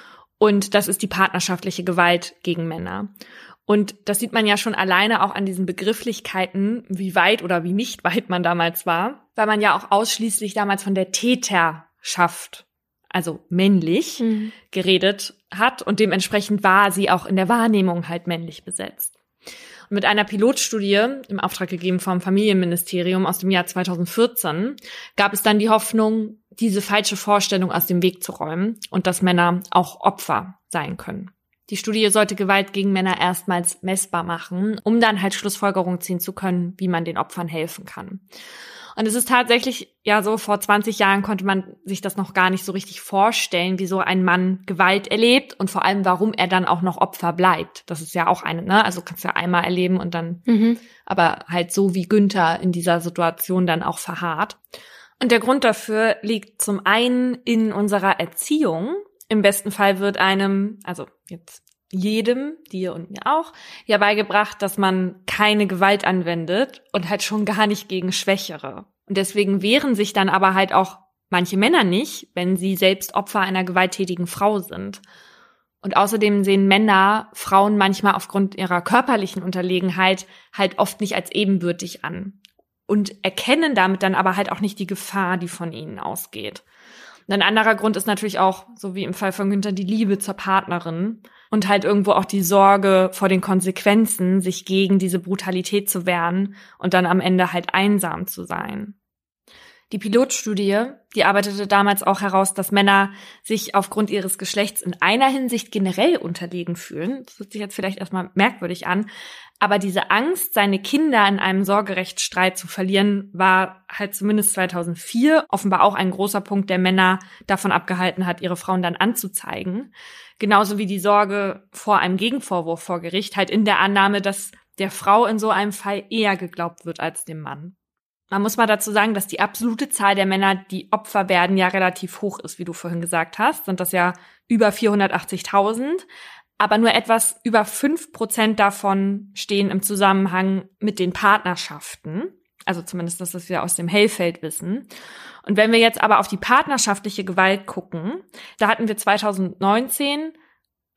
Und das ist die partnerschaftliche Gewalt gegen Männer. Und das sieht man ja schon alleine auch an diesen Begrifflichkeiten, wie weit oder wie nicht weit man damals war, weil man ja auch ausschließlich damals von der Täterschaft, also männlich, mhm. geredet hat und dementsprechend war sie auch in der Wahrnehmung halt männlich besetzt. Und mit einer Pilotstudie im Auftrag gegeben vom Familienministerium aus dem Jahr zweitausendvierzehn gab es dann die Hoffnung, diese falsche Vorstellung aus dem Weg zu räumen und dass Männer auch Opfer sein können. Die Studie sollte Gewalt gegen Männer erstmals messbar machen, um dann halt Schlussfolgerungen ziehen zu können, wie man den Opfern helfen kann. Und es ist tatsächlich ja so, vor zwanzig Jahren konnte man sich das noch gar nicht so richtig vorstellen, wie so ein Mann Gewalt erlebt und vor allem, warum er dann auch noch Opfer bleibt. Das ist ja auch eine, ne? Also kannst du ja einmal erleben und dann, mhm. aber halt so wie Günther in dieser Situation dann auch verharrt. Und der Grund dafür liegt zum einen in unserer Erziehung. Im besten Fall wird einem, also jetzt jedem, dir und mir auch, ja beigebracht, dass man keine Gewalt anwendet und halt schon gar nicht gegen Schwächere. Und deswegen wehren sich dann aber halt auch manche Männer nicht, wenn sie selbst Opfer einer gewalttätigen Frau sind. Und außerdem sehen Männer Frauen manchmal aufgrund ihrer körperlichen Unterlegenheit halt oft nicht als ebenbürtig an und erkennen damit dann aber halt auch nicht die Gefahr, die von ihnen ausgeht. Und ein anderer Grund ist natürlich auch, so wie im Fall von Günther, die Liebe zur Partnerin und halt irgendwo auch die Sorge vor den Konsequenzen, sich gegen diese Brutalität zu wehren und dann am Ende halt einsam zu sein. Die Pilotstudie, die arbeitete damals auch heraus, dass Männer sich aufgrund ihres Geschlechts in einer Hinsicht generell unterlegen fühlen. Das hört sich jetzt vielleicht erstmal merkwürdig an, aber diese Angst, seine Kinder in einem Sorgerechtsstreit zu verlieren, war halt zumindest zweitausendvier offenbar auch ein großer Punkt, der Männer davon abgehalten hat, ihre Frauen dann anzuzeigen. Genauso wie die Sorge vor einem Gegenvorwurf vor Gericht, halt in der Annahme, dass der Frau in so einem Fall eher geglaubt wird als dem Mann. Man muss mal dazu sagen, dass die absolute Zahl der Männer, die Opfer werden, ja relativ hoch ist, wie du vorhin gesagt hast. Sind das ja über vierhundertachtzigtausend. Aber nur etwas über fünf Prozent davon stehen im Zusammenhang mit den Partnerschaften. Also zumindest das, was wir aus dem Hellfeld wissen. Und wenn wir jetzt aber auf die partnerschaftliche Gewalt gucken, da hatten wir zweitausendneunzehn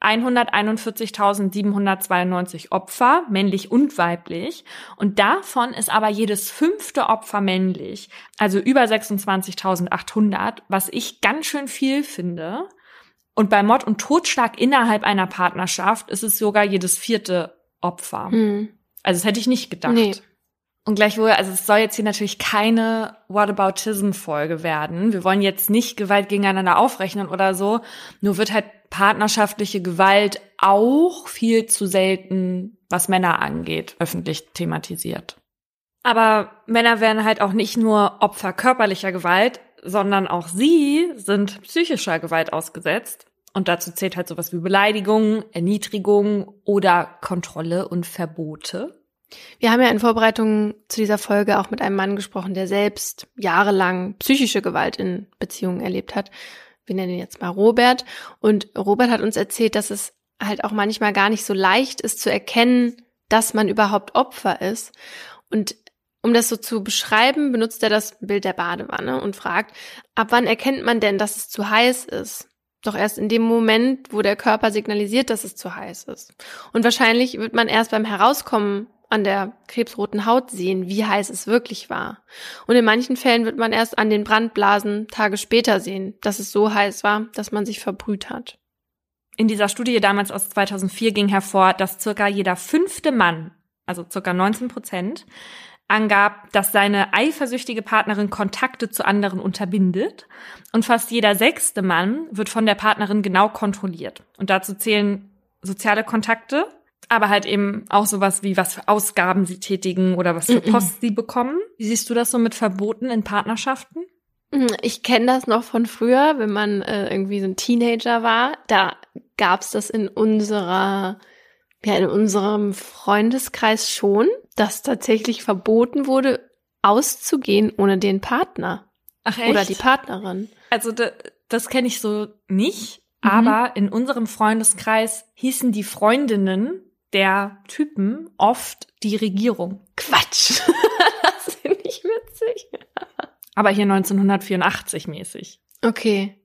hunderteinundvierzigtausendsiebenhundertzweiundneunzig Opfer, männlich und weiblich. Und davon ist aber jedes fünfte Opfer männlich, also über sechsundzwanzigtausendachthundert, was ich ganz schön viel finde. Und bei Mord und Totschlag innerhalb einer Partnerschaft ist es sogar jedes vierte Opfer. Hm. Also das hätte ich nicht gedacht. Nee. Und gleichwohl, also es soll jetzt hier natürlich keine Whataboutism-Folge werden. Wir wollen jetzt nicht Gewalt gegeneinander aufrechnen oder so. Nur wird halt partnerschaftliche Gewalt auch viel zu selten, was Männer angeht, öffentlich thematisiert. Aber Männer werden halt auch nicht nur Opfer körperlicher Gewalt, sondern auch sie sind psychischer Gewalt ausgesetzt. Und dazu zählt halt sowas wie Beleidigung, Erniedrigung oder Kontrolle und Verbote. Wir haben ja in Vorbereitung zu dieser Folge auch mit einem Mann gesprochen, der selbst jahrelang psychische Gewalt in Beziehungen erlebt hat. Wir nennen ihn jetzt mal Robert. Und Robert hat uns erzählt, dass es halt auch manchmal gar nicht so leicht ist zu erkennen, dass man überhaupt Opfer ist. Und um das so zu beschreiben, benutzt er das Bild der Badewanne und fragt, ab wann erkennt man denn, dass es zu heiß ist? Doch erst in dem Moment, wo der Körper signalisiert, dass es zu heiß ist. Und wahrscheinlich wird man erst beim Herauskommen an der krebsroten Haut sehen, wie heiß es wirklich war. Und in manchen Fällen wird man erst an den Brandblasen Tage später sehen, dass es so heiß war, dass man sich verbrüht hat. In dieser Studie damals aus zweitausendvier ging hervor, dass circa jeder fünfte Mann, also circa neunzehn Prozent, angab, dass seine eifersüchtige Partnerin Kontakte zu anderen unterbindet. Und fast jeder sechste Mann wird von der Partnerin genau kontrolliert. Und dazu zählen soziale Kontakte, aber halt eben auch sowas wie, was für Ausgaben sie tätigen oder was für Post sie bekommen. Wie siehst du das so mit Verboten in Partnerschaften? Ich kenne das noch von früher, wenn man äh, irgendwie so ein Teenager war. Da gab's das in unserer, ja, in unserem Freundeskreis schon, dass tatsächlich verboten wurde, auszugehen ohne den Partner. Ach echt? Oder die Partnerin. Also das, das kenne ich so nicht, Mhm. aber in unserem Freundeskreis hießen die Freundinnen der Typen oft die Regierung. Quatsch. Das finde ich witzig. Aber hier neunzehnhundertvierundachtzig mäßig. Okay.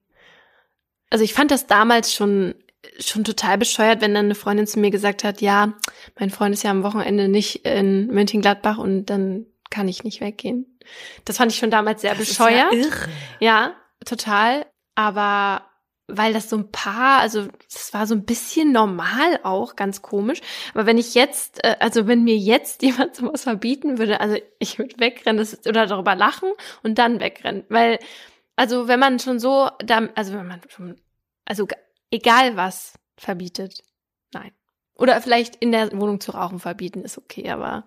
Also ich fand das damals schon schon total bescheuert, wenn dann eine Freundin zu mir gesagt hat, ja, mein Freund ist ja am Wochenende nicht in Mönchengladbach und dann kann ich nicht weggehen. Das fand ich schon damals sehr Das bescheuert. ist ja irre. Ja, total. Aber weil das so ein paar, also das war so ein bisschen normal auch, ganz komisch. Aber wenn ich jetzt, äh, also wenn mir jetzt jemand sowas verbieten würde, also ich würde wegrennen das, oder darüber lachen und dann wegrennen. Weil, also wenn man schon so, also wenn man schon, also egal was verbietet, nein. Oder vielleicht in der Wohnung zu rauchen verbieten, ist okay, aber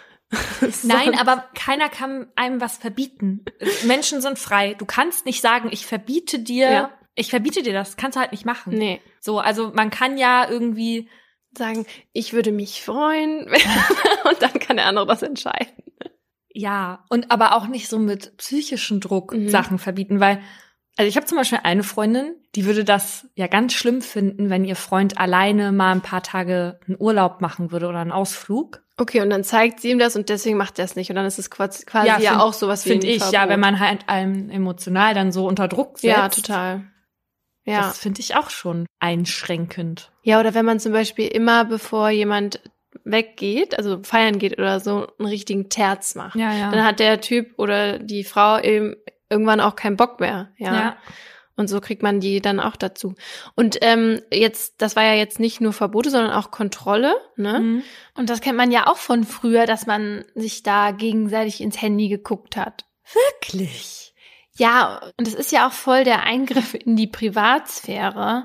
Nein, aber keiner kann einem was verbieten. Menschen sind frei. Du kannst nicht sagen, ich verbiete dir, Ja. ich verbiete dir das. Kannst du halt nicht machen. nee. So, also man kann ja irgendwie, Sagen, ich würde mich freuen und dann kann der andere das entscheiden. ja, und aber auch nicht so mit psychischen Druck Mhm. Sachen verbieten, weil, also ich habe zum Beispiel eine Freundin, die würde das ja ganz schlimm finden, wenn ihr Freund alleine mal ein paar Tage einen Urlaub machen würde oder einen Ausflug. Okay, und dann zeigt sie ihm das und deswegen macht er es nicht. Und dann ist es quasi ja, Ja, ja find- auch sowas wie Finde ein ich, Verbot. ja, wenn man halt einem emotional dann so unter Druck setzt. Ja, total. Ja. Das finde ich auch schon einschränkend. Ja, oder wenn man zum Beispiel immer, bevor jemand weggeht, also feiern geht oder so, einen richtigen Terz macht. Ja, ja. Dann hat der Typ oder die Frau eben irgendwann auch keinen Bock mehr. Ja. Ja. Und so kriegt man die dann auch dazu. Und ähm, jetzt, das war ja jetzt nicht nur Verbote, sondern auch Kontrolle, ne? Mhm. Und das kennt man ja auch von früher, dass man sich da gegenseitig ins Handy geguckt hat. Wirklich? Ja, und es ist ja auch voll der Eingriff in die Privatsphäre.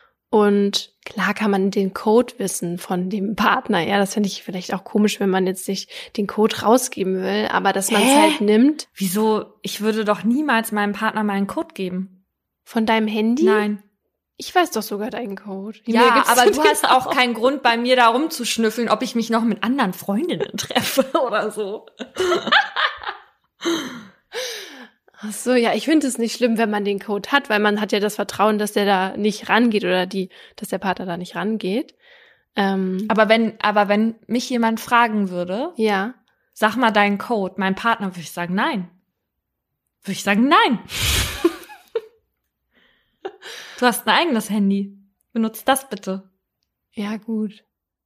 Und klar kann man den Code wissen von dem Partner. Ja, das finde ich vielleicht auch komisch, wenn man jetzt nicht den Code rausgeben will, aber dass man es Hä? halt nimmt. Wieso? Ich würde doch niemals meinem Partner meinen Code geben. Von deinem Handy? Nein. Ich weiß doch sogar deinen Code. Mir Ja, gibt's aber den du hast auch auch. keinen Grund, bei mir da rumzuschnüffeln, ob ich mich noch mit anderen Freundinnen treffe oder so. Ach so, ja, ich finde es nicht schlimm, wenn man den Code hat, weil man hat ja das Vertrauen, dass der da nicht rangeht oder die, dass der Partner da nicht rangeht. Ähm, Aber wenn, aber wenn mich jemand fragen würde, ja. sag mal deinen Code, mein Partner, würde ich sagen, nein. Würde ich sagen, nein. Du hast ein eigenes Handy. Benutzt das bitte. Ja, gut.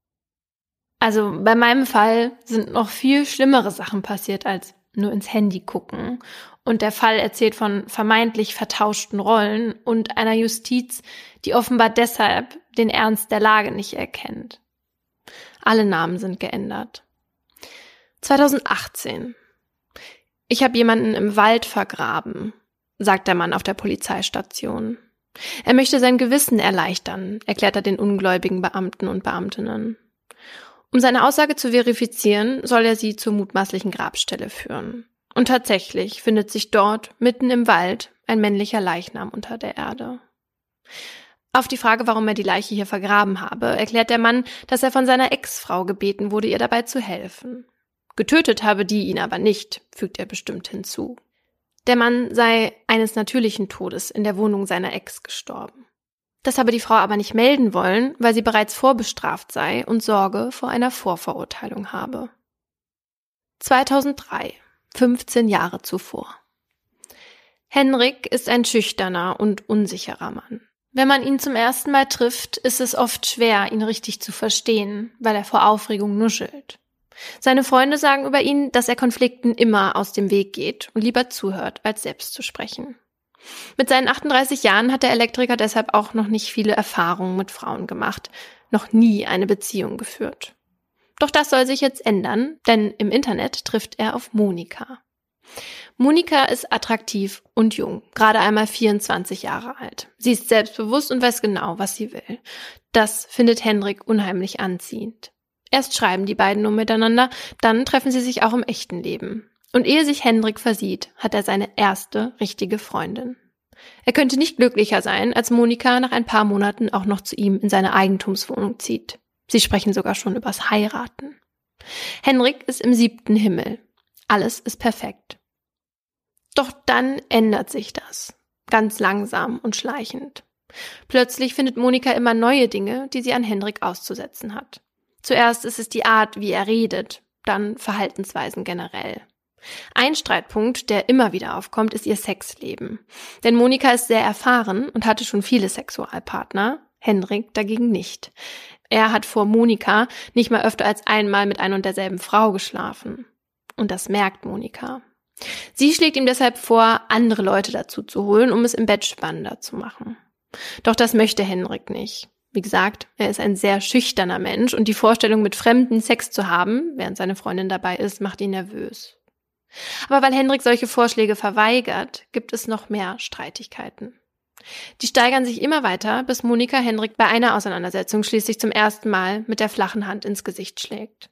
Also bei meinem Fall sind noch viel schlimmere Sachen passiert als nur ins Handy gucken. Und der Fall erzählt von vermeintlich vertauschten Rollen und einer Justiz, die offenbar deshalb den Ernst der Lage nicht erkennt. Alle Namen sind geändert. zweitausendachtzehn. Ich habe jemanden im Wald vergraben, sagt der Mann auf der Polizeistation. Er möchte sein Gewissen erleichtern, erklärt er den ungläubigen Beamten und Beamtinnen. Um seine Aussage zu verifizieren, soll er sie zur mutmaßlichen Grabstelle führen. Und tatsächlich findet sich dort, mitten im Wald, ein männlicher Leichnam unter der Erde. Auf die Frage, warum er die Leiche hier vergraben habe, erklärt der Mann, dass er von seiner Ex-Frau gebeten wurde, ihr dabei zu helfen. Getötet habe die ihn aber nicht, fügt er bestimmt hinzu. Der Mann sei eines natürlichen Todes in der Wohnung seiner Ex gestorben. Das habe die Frau aber nicht melden wollen, weil sie bereits vorbestraft sei und Sorge vor einer Vorverurteilung habe. zweitausenddrei, fünfzehn Jahre zuvor. Henrik ist ein schüchterner und unsicherer Mann. Wenn man ihn zum ersten Mal trifft, ist es oft schwer, ihn richtig zu verstehen, weil er vor Aufregung nuschelt. Seine Freunde sagen über ihn, dass er Konflikten immer aus dem Weg geht und lieber zuhört, als selbst zu sprechen. Mit seinen achtunddreißig Jahren hat der Elektriker deshalb auch noch nicht viele Erfahrungen mit Frauen gemacht, noch nie eine Beziehung geführt. Doch das soll sich jetzt ändern, denn im Internet trifft er auf Monika. Monika ist attraktiv und jung, gerade einmal vierundzwanzig Jahre alt. Sie ist selbstbewusst und weiß genau, was sie will. Das findet Henrik unheimlich anziehend. Erst schreiben die beiden nur miteinander, dann treffen sie sich auch im echten Leben. Und ehe sich Henrik versieht, hat er seine erste richtige Freundin. Er könnte nicht glücklicher sein, als Monika nach ein paar Monaten auch noch zu ihm in seine Eigentumswohnung zieht. Sie sprechen sogar schon übers Heiraten. Henrik ist im siebten Himmel. Alles ist perfekt. Doch dann ändert sich das. Ganz langsam und schleichend. Plötzlich findet Monika immer neue Dinge, die sie an Henrik auszusetzen hat. Zuerst ist es die Art, wie er redet, dann Verhaltensweisen generell. Ein Streitpunkt, der immer wieder aufkommt, ist ihr Sexleben. Denn Monika ist sehr erfahren und hatte schon viele Sexualpartner, Henrik dagegen nicht. Er hat vor Monika nicht mal öfter als einmal mit einer und derselben Frau geschlafen. Und das merkt Monika. Sie schlägt ihm deshalb vor, andere Leute dazu zu holen, um es im Bett spannender zu machen. Doch das möchte Henrik nicht. Wie gesagt, er ist ein sehr schüchterner Mensch und die Vorstellung, mit Fremden Sex zu haben, während seine Freundin dabei ist, macht ihn nervös. Aber weil Henrik solche Vorschläge verweigert, gibt es noch mehr Streitigkeiten. Die steigern sich immer weiter, bis Monika Henrik bei einer Auseinandersetzung schließlich zum ersten Mal mit der flachen Hand ins Gesicht schlägt.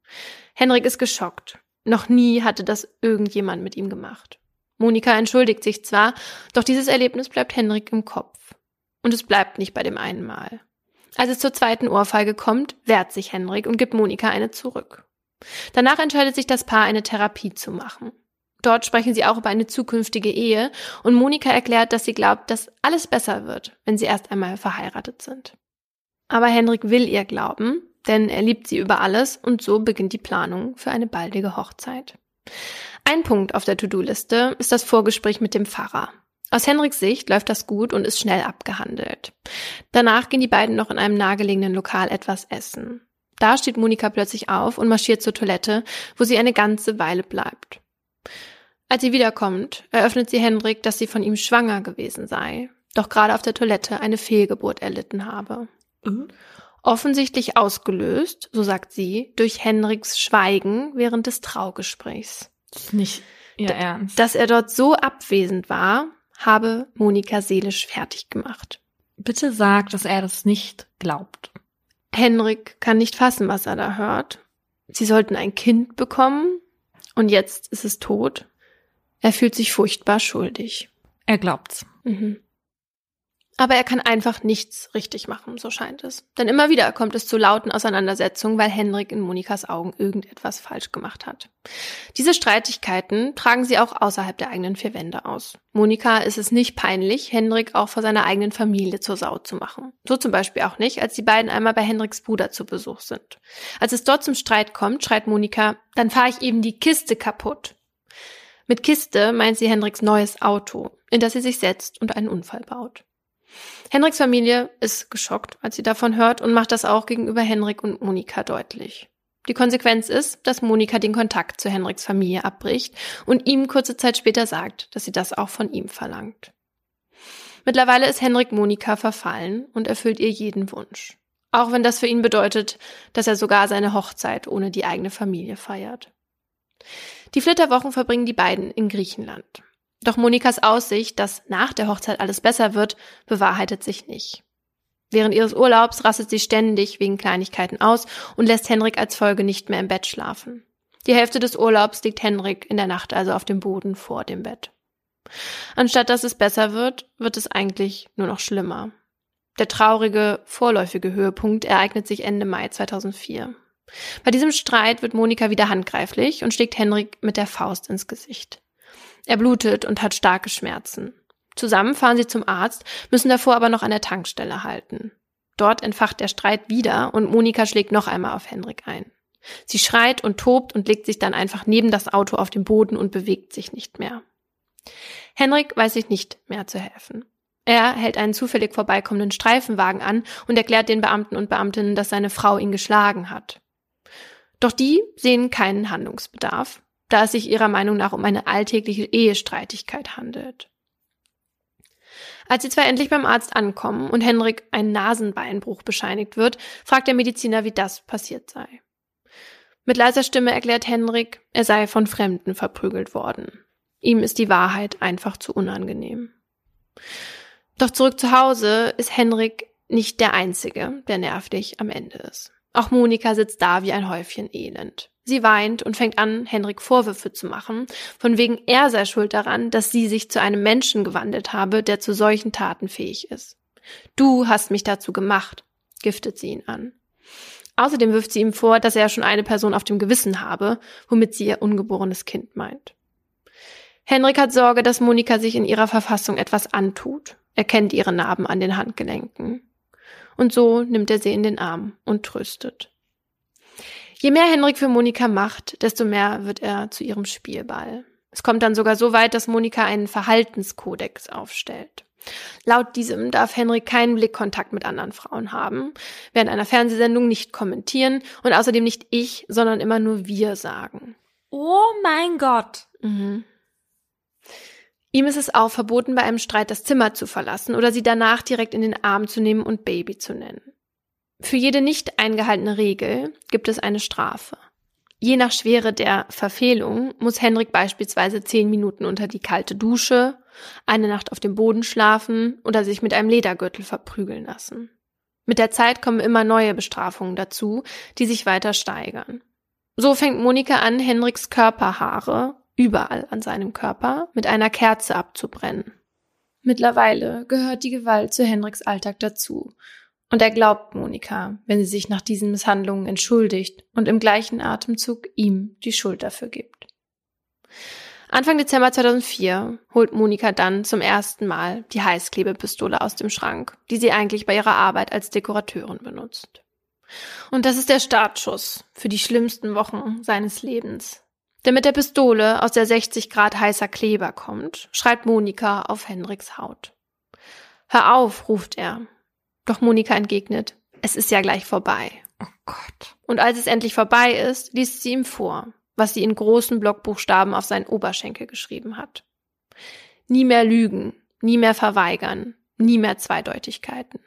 Henrik ist geschockt. Noch nie hatte das irgendjemand mit ihm gemacht. Monika entschuldigt sich zwar, doch dieses Erlebnis bleibt Henrik im Kopf. Und es bleibt nicht bei dem einen Mal. Als es zur zweiten Ohrfeige kommt, wehrt sich Henrik und gibt Monika eine zurück. Danach entscheidet sich das Paar, eine Therapie zu machen. Dort sprechen sie auch über eine zukünftige Ehe und Monika erklärt, dass sie glaubt, dass alles besser wird, wenn sie erst einmal verheiratet sind. Aber Henrik will ihr glauben, denn er liebt sie über alles und so beginnt die Planung für eine baldige Hochzeit. Ein Punkt auf der To-Do-Liste ist das Vorgespräch mit dem Pfarrer. Aus Henriks Sicht läuft das gut und ist schnell abgehandelt. Danach gehen die beiden noch in einem nahegelegenen Lokal etwas essen. Da steht Monika plötzlich auf und marschiert zur Toilette, wo sie eine ganze Weile bleibt. Als sie wiederkommt, eröffnet sie Henrik, dass sie von ihm schwanger gewesen sei, doch gerade auf der Toilette eine Fehlgeburt erlitten habe. Mhm. Offensichtlich ausgelöst, so sagt sie, durch Henriks Schweigen während des Traugesprächs. Das ist nicht ihr D- Ernst. Dass er dort so abwesend war, habe Monika seelisch fertig gemacht. Bitte sag, dass er das nicht glaubt. Henrik kann nicht fassen, was er da hört. Sie sollten ein Kind bekommen und jetzt ist es tot. Er fühlt sich furchtbar schuldig. Er glaubt's. Mhm. Aber er kann einfach nichts richtig machen, so scheint es. Denn immer wieder kommt es zu lauten Auseinandersetzungen, weil Henrik in Monikas Augen irgendetwas falsch gemacht hat. Diese Streitigkeiten tragen sie auch außerhalb der eigenen vier Wände aus. Monika ist es nicht peinlich, Henrik auch vor seiner eigenen Familie zur Sau zu machen. So zum Beispiel auch nicht, als die beiden einmal bei Henriks Bruder zu Besuch sind. Als es dort zum Streit kommt, schreit Monika, dann fahre ich eben die Kiste kaputt. Mit Kiste meint sie Henriks neues Auto, in das sie sich setzt und einen Unfall baut. Henriks Familie ist geschockt, als sie davon hört und macht das auch gegenüber Henrik und Monika deutlich. Die Konsequenz ist, dass Monika den Kontakt zu Henriks Familie abbricht und ihm kurze Zeit später sagt, dass sie das auch von ihm verlangt. Mittlerweile ist Henrik Monika verfallen und erfüllt ihr jeden Wunsch. Auch wenn das für ihn bedeutet, dass er sogar seine Hochzeit ohne die eigene Familie feiert. Die Flitterwochen verbringen die beiden in Griechenland. Doch Monikas Aussicht, dass nach der Hochzeit alles besser wird, bewahrheitet sich nicht. Während ihres Urlaubs rastet sie ständig wegen Kleinigkeiten aus und lässt Henrik als Folge nicht mehr im Bett schlafen. Die Hälfte des Urlaubs liegt Henrik in der Nacht also auf dem Boden vor dem Bett. Anstatt dass es besser wird, wird es eigentlich nur noch schlimmer. Der traurige, vorläufige Höhepunkt ereignet sich Ende Mai zweitausendvier. Bei diesem Streit wird Monika wieder handgreiflich und schlägt Henrik mit der Faust ins Gesicht. Er blutet und hat starke Schmerzen. Zusammen fahren sie zum Arzt, müssen davor aber noch an der Tankstelle halten. Dort entfacht der Streit wieder und Monika schlägt noch einmal auf Henrik ein. Sie schreit und tobt und legt sich dann einfach neben das Auto auf den Boden und bewegt sich nicht mehr. Henrik weiß sich nicht mehr zu helfen. Er hält einen zufällig vorbeikommenden Streifenwagen an und erklärt den Beamten und Beamtinnen, dass seine Frau ihn geschlagen hat. Doch die sehen keinen Handlungsbedarf, da es sich ihrer Meinung nach um eine alltägliche Ehestreitigkeit handelt. Als die zwei endlich beim Arzt ankommen und Henrik ein Nasenbeinbruch bescheinigt wird, fragt der Mediziner, wie das passiert sei. Mit leiser Stimme erklärt Henrik, er sei von Fremden verprügelt worden. Ihm ist die Wahrheit einfach zu unangenehm. Doch zurück zu Hause ist Henrik nicht der Einzige, der nervlich am Ende ist. Auch Monika sitzt da wie ein Häufchen Elend. Sie weint und fängt an, Henrik Vorwürfe zu machen, von wegen er sei schuld daran, dass sie sich zu einem Menschen gewandelt habe, der zu solchen Taten fähig ist. Du hast mich dazu gemacht, giftet sie ihn an. Außerdem wirft sie ihm vor, dass er schon eine Person auf dem Gewissen habe, womit sie ihr ungeborenes Kind meint. Henrik hat Sorge, dass Monika sich in ihrer Verfassung etwas antut. Er kennt ihre Narben an den Handgelenken. Und so nimmt er sie in den Arm und tröstet. Je mehr Henrik für Monika macht, desto mehr wird er zu ihrem Spielball. Es kommt dann sogar so weit, dass Monika einen Verhaltenskodex aufstellt. Laut diesem darf Henrik keinen Blickkontakt mit anderen Frauen haben, während einer Fernsehsendung nicht kommentieren und außerdem nicht ich, sondern immer nur wir sagen. Oh mein Gott! Mhm. Ihm ist es auch verboten, bei einem Streit das Zimmer zu verlassen oder sie danach direkt in den Arm zu nehmen und Baby zu nennen. Für jede nicht eingehaltene Regel gibt es eine Strafe. Je nach Schwere der Verfehlung muss Henrik beispielsweise zehn Minuten unter die kalte Dusche, eine Nacht auf dem Boden schlafen oder sich mit einem Ledergürtel verprügeln lassen. Mit der Zeit kommen immer neue Bestrafungen dazu, die sich weiter steigern. So fängt Monika an, Henriks Körperhaare überall an seinem Körper mit einer Kerze abzubrennen. Mittlerweile gehört die Gewalt zu Henriks Alltag dazu. Und er glaubt Monika, wenn sie sich nach diesen Misshandlungen entschuldigt und im gleichen Atemzug ihm die Schuld dafür gibt. Anfang Dezember zweitausendvier holt Monika dann zum ersten Mal die Heißklebepistole aus dem Schrank, die sie eigentlich bei ihrer Arbeit als Dekorateurin benutzt. Und das ist der Startschuss für die schlimmsten Wochen seines Lebens. Denn mit der Pistole, aus der sechzig Grad heißer Kleber kommt, schreibt Monika auf Henriks Haut. Hör auf, ruft er. Doch Monika entgegnet, es ist ja gleich vorbei. Oh Gott. Und als es endlich vorbei ist, liest sie ihm vor, was sie in großen Blockbuchstaben auf seinen Oberschenkel geschrieben hat. Nie mehr lügen, nie mehr verweigern, nie mehr Zweideutigkeiten.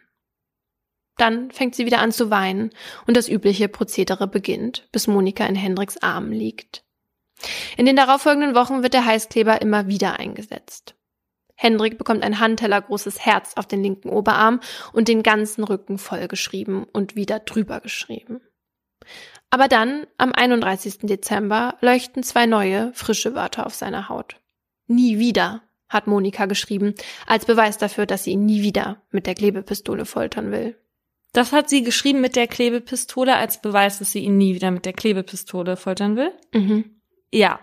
Dann fängt sie wieder an zu weinen und das übliche Prozedere beginnt, bis Monika in Henriks Armen liegt. In den darauffolgenden Wochen wird der Heißkleber immer wieder eingesetzt. Henrik bekommt ein handtellergroßes Herz auf den linken Oberarm und den ganzen Rücken vollgeschrieben und wieder drüber geschrieben. Aber dann, am einunddreißigsten Dezember, leuchten zwei neue, frische Wörter auf seiner Haut. Nie wieder, hat Monika geschrieben, als Beweis dafür, dass sie ihn nie wieder mit der Klebepistole foltern will. Das hat sie geschrieben mit der Klebepistole als Beweis, dass sie ihn nie wieder mit der Klebepistole foltern will? Mhm. Ja.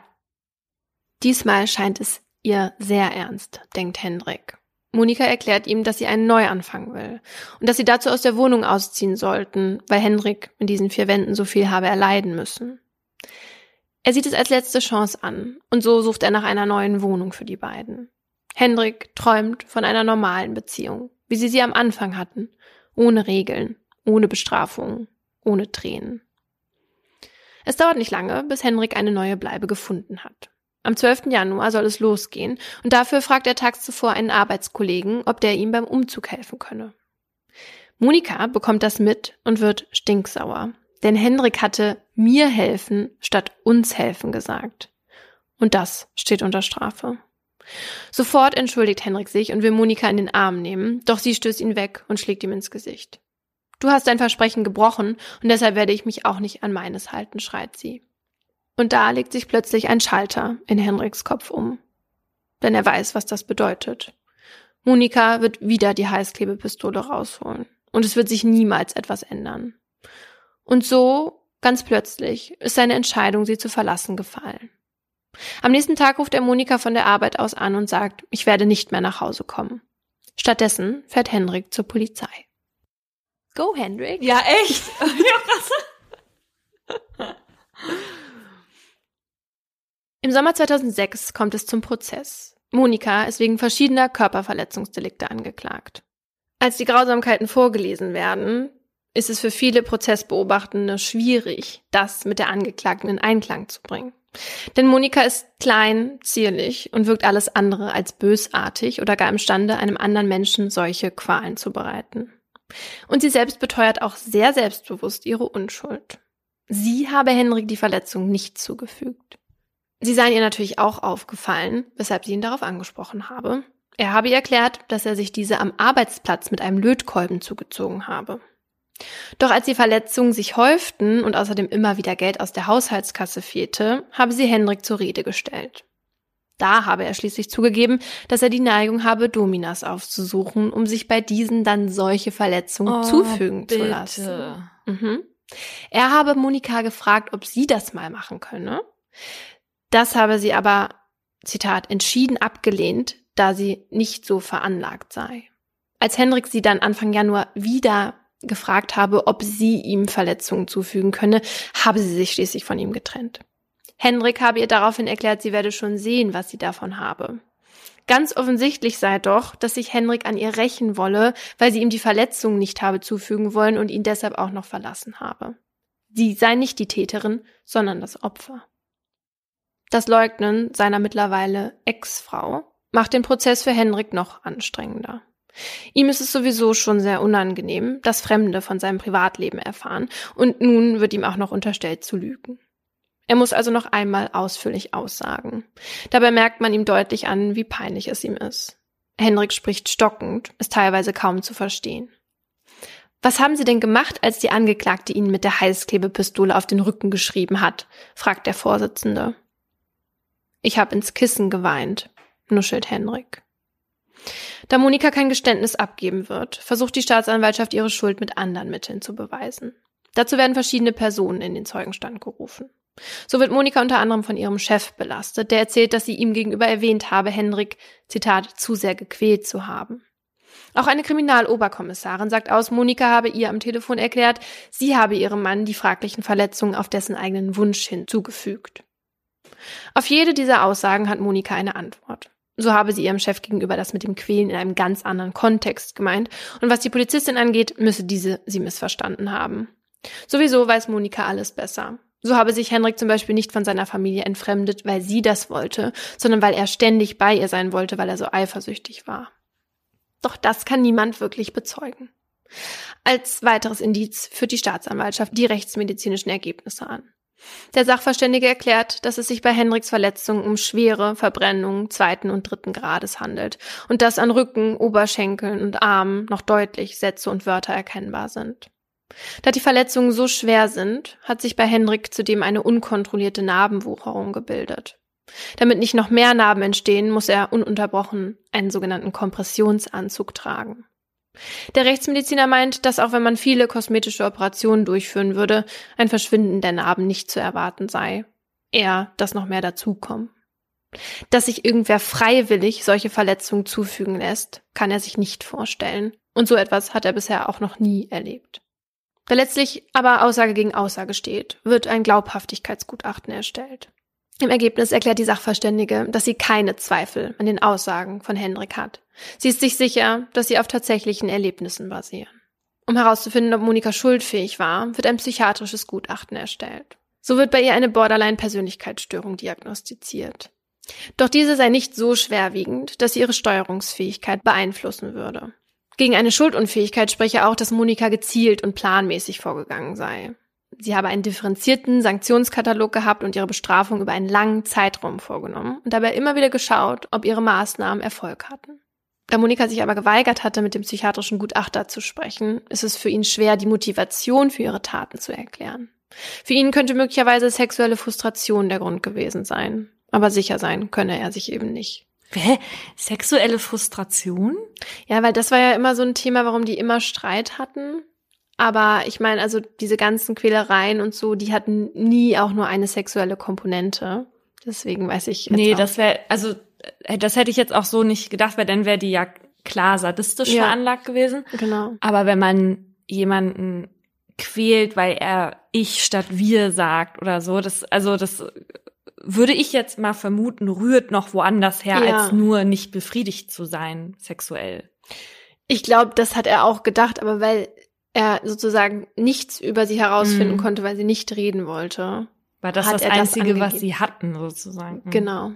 Diesmal scheint es ihr sehr ernst, denkt Henrik. Monika erklärt ihm, dass sie einen Neuanfang will und dass sie dazu aus der Wohnung ausziehen sollten, weil Henrik in diesen vier Wänden so viel habe erleiden müssen. Er sieht es als letzte Chance an und so sucht er nach einer neuen Wohnung für die beiden. Henrik träumt von einer normalen Beziehung, wie sie sie am Anfang hatten, ohne Regeln, ohne Bestrafungen, ohne Tränen. Es dauert nicht lange, bis Henrik eine neue Bleibe gefunden hat. Am zwölften Januar soll es losgehen und dafür fragt er tags zuvor einen Arbeitskollegen, ob der ihm beim Umzug helfen könne. Monika bekommt das mit und wird stinksauer, denn Henrik hatte mir helfen statt uns helfen gesagt. Und das steht unter Strafe. Sofort entschuldigt Henrik sich und will Monika in den Arm nehmen, doch sie stößt ihn weg und schlägt ihm ins Gesicht. Du hast dein Versprechen gebrochen und deshalb werde ich mich auch nicht an meines halten, schreit sie. Und da legt sich plötzlich ein Schalter in Henriks Kopf um. Denn er weiß, was das bedeutet. Monika wird wieder die Heißklebepistole rausholen. Und es wird sich niemals etwas ändern. Und so, ganz plötzlich, ist seine Entscheidung, sie zu verlassen, gefallen. Am nächsten Tag ruft er Monika von der Arbeit aus an und sagt, ich werde nicht mehr nach Hause kommen. Stattdessen fährt Henrik zur Polizei. Go, Henrik. Ja, echt? Ja, krass. Im Sommer zweitausendsechs kommt es zum Prozess. Monika ist wegen verschiedener Körperverletzungsdelikte angeklagt. Als die Grausamkeiten vorgelesen werden, ist es für viele Prozessbeobachtende schwierig, das mit der Angeklagten in Einklang zu bringen. Denn Monika ist klein, zierlich und wirkt alles andere als bösartig oder gar imstande, einem anderen Menschen solche Qualen zu bereiten. Und sie selbst beteuert auch sehr selbstbewusst ihre Unschuld. Sie habe Henrik die Verletzung nicht zugefügt. Sie seien ihr natürlich auch aufgefallen, weshalb sie ihn darauf angesprochen habe. Er habe ihr erklärt, dass er sich diese am Arbeitsplatz mit einem Lötkolben zugezogen habe. Doch als die Verletzungen sich häuften und außerdem immer wieder Geld aus der Haushaltskasse fehlte, habe sie Henrik zur Rede gestellt. Da habe er schließlich zugegeben, dass er die Neigung habe, Dominas aufzusuchen, um sich bei diesen dann solche Verletzungen oh, zufügen bitte. zu lassen. Mhm. Er habe Monika gefragt, ob sie das mal machen könne. Das habe sie aber, Zitat, entschieden abgelehnt, da sie nicht so veranlagt sei. Als Henrik sie dann Anfang Januar wieder gefragt habe, ob sie ihm Verletzungen zufügen könne, habe sie sich schließlich von ihm getrennt. Henrik habe ihr daraufhin erklärt, sie werde schon sehen, was sie davon habe. Ganz offensichtlich sei doch, dass sich Henrik an ihr rächen wolle, weil sie ihm die Verletzungen nicht habe zufügen wollen und ihn deshalb auch noch verlassen habe. Sie sei nicht die Täterin, sondern das Opfer. Das Leugnen seiner mittlerweile Ex-Frau macht den Prozess für Henrik noch anstrengender. Ihm ist es sowieso schon sehr unangenehm, dass Fremde von seinem Privatleben erfahren und nun wird ihm auch noch unterstellt zu lügen. Er muss also noch einmal ausführlich aussagen. Dabei merkt man ihm deutlich an, wie peinlich es ihm ist. Henrik spricht stockend, ist teilweise kaum zu verstehen. Was haben Sie denn gemacht, als die Angeklagte Ihnen mit der Heißklebepistole auf den Rücken geschrieben hat? Fragt der Vorsitzende. Ich habe ins Kissen geweint, nuschelt Henrik. Da Monika kein Geständnis abgeben wird, versucht die Staatsanwaltschaft ihre Schuld mit anderen Mitteln zu beweisen. Dazu werden verschiedene Personen in den Zeugenstand gerufen. So wird Monika unter anderem von ihrem Chef belastet, der erzählt, dass sie ihm gegenüber erwähnt habe, Henrik, Zitat, zu sehr gequält zu haben. Auch eine Kriminaloberkommissarin sagt aus, Monika habe ihr am Telefon erklärt, sie habe ihrem Mann die fraglichen Verletzungen auf dessen eigenen Wunsch hin zugefügt. Auf jede dieser Aussagen hat Monika eine Antwort. So habe sie ihrem Chef gegenüber das mit dem Quälen in einem ganz anderen Kontext gemeint und was die Polizistin angeht, müsse diese sie missverstanden haben. Sowieso weiß Monika alles besser. So habe sich Henrik zum Beispiel nicht von seiner Familie entfremdet, weil sie das wollte, sondern weil er ständig bei ihr sein wollte, weil er so eifersüchtig war. Doch das kann niemand wirklich bezeugen. Als weiteres Indiz führt die Staatsanwaltschaft die rechtsmedizinischen Ergebnisse an. Der Sachverständige erklärt, dass es sich bei Henriks Verletzungen um schwere Verbrennungen zweiten und dritten Grades handelt und dass an Rücken, Oberschenkeln und Armen noch deutlich Sätze und Wörter erkennbar sind. Da die Verletzungen so schwer sind, hat sich bei Henrik zudem eine unkontrollierte Narbenwucherung gebildet. Damit nicht noch mehr Narben entstehen, muss er ununterbrochen einen sogenannten Kompressionsanzug tragen. Der Rechtsmediziner meint, dass auch wenn man viele kosmetische Operationen durchführen würde, ein Verschwinden der Narben nicht zu erwarten sei. Eher, dass noch mehr dazukommen. Dass sich irgendwer freiwillig solche Verletzungen zufügen lässt, kann er sich nicht vorstellen. Und so etwas hat er bisher auch noch nie erlebt. Da letztlich aber Aussage gegen Aussage steht, wird ein Glaubhaftigkeitsgutachten erstellt. Im Ergebnis erklärt die Sachverständige, dass sie keine Zweifel an den Aussagen von Hendrik hat. Sie ist sich sicher, dass sie auf tatsächlichen Erlebnissen basieren. Um herauszufinden, ob Monika schuldfähig war, wird ein psychiatrisches Gutachten erstellt. So wird bei ihr eine Borderline-Persönlichkeitsstörung diagnostiziert. Doch diese sei nicht so schwerwiegend, dass sie ihre Steuerungsfähigkeit beeinflussen würde. Gegen eine Schuldunfähigkeit spreche auch, dass Monika gezielt und planmäßig vorgegangen sei. Sie habe einen differenzierten Sanktionskatalog gehabt und ihre Bestrafung über einen langen Zeitraum vorgenommen und dabei immer wieder geschaut, ob ihre Maßnahmen Erfolg hatten. Da Monika sich aber geweigert hatte, mit dem psychiatrischen Gutachter zu sprechen, ist es für ihn schwer, die Motivation für ihre Taten zu erklären. Für ihn könnte möglicherweise sexuelle Frustration der Grund gewesen sein, aber sicher sein könne er sich eben nicht. Hä? Sexuelle Frustration? Ja, weil das war ja immer so ein Thema, warum die immer Streit hatten. Aber ich meine, also diese ganzen Quälereien und so, die hatten nie auch nur eine sexuelle Komponente. Deswegen weiß ich jetzt Nee, auch. das wäre, also das hätte ich jetzt auch so nicht gedacht, weil dann wäre die ja klar sadistisch Ja. veranlagt gewesen. Genau. Aber wenn man jemanden quält, weil er ich statt wir sagt oder so, das, also das würde ich jetzt mal vermuten, rührt noch woanders her, Ja. als nur nicht befriedigt zu sein, sexuell. Ich glaube, das hat er auch gedacht, aber weil er sozusagen nichts über sie herausfinden Mhm. konnte, weil sie nicht reden wollte. War das Hat das er das Einzige, was angegeben? sie hatten, sozusagen. Mhm. Genau.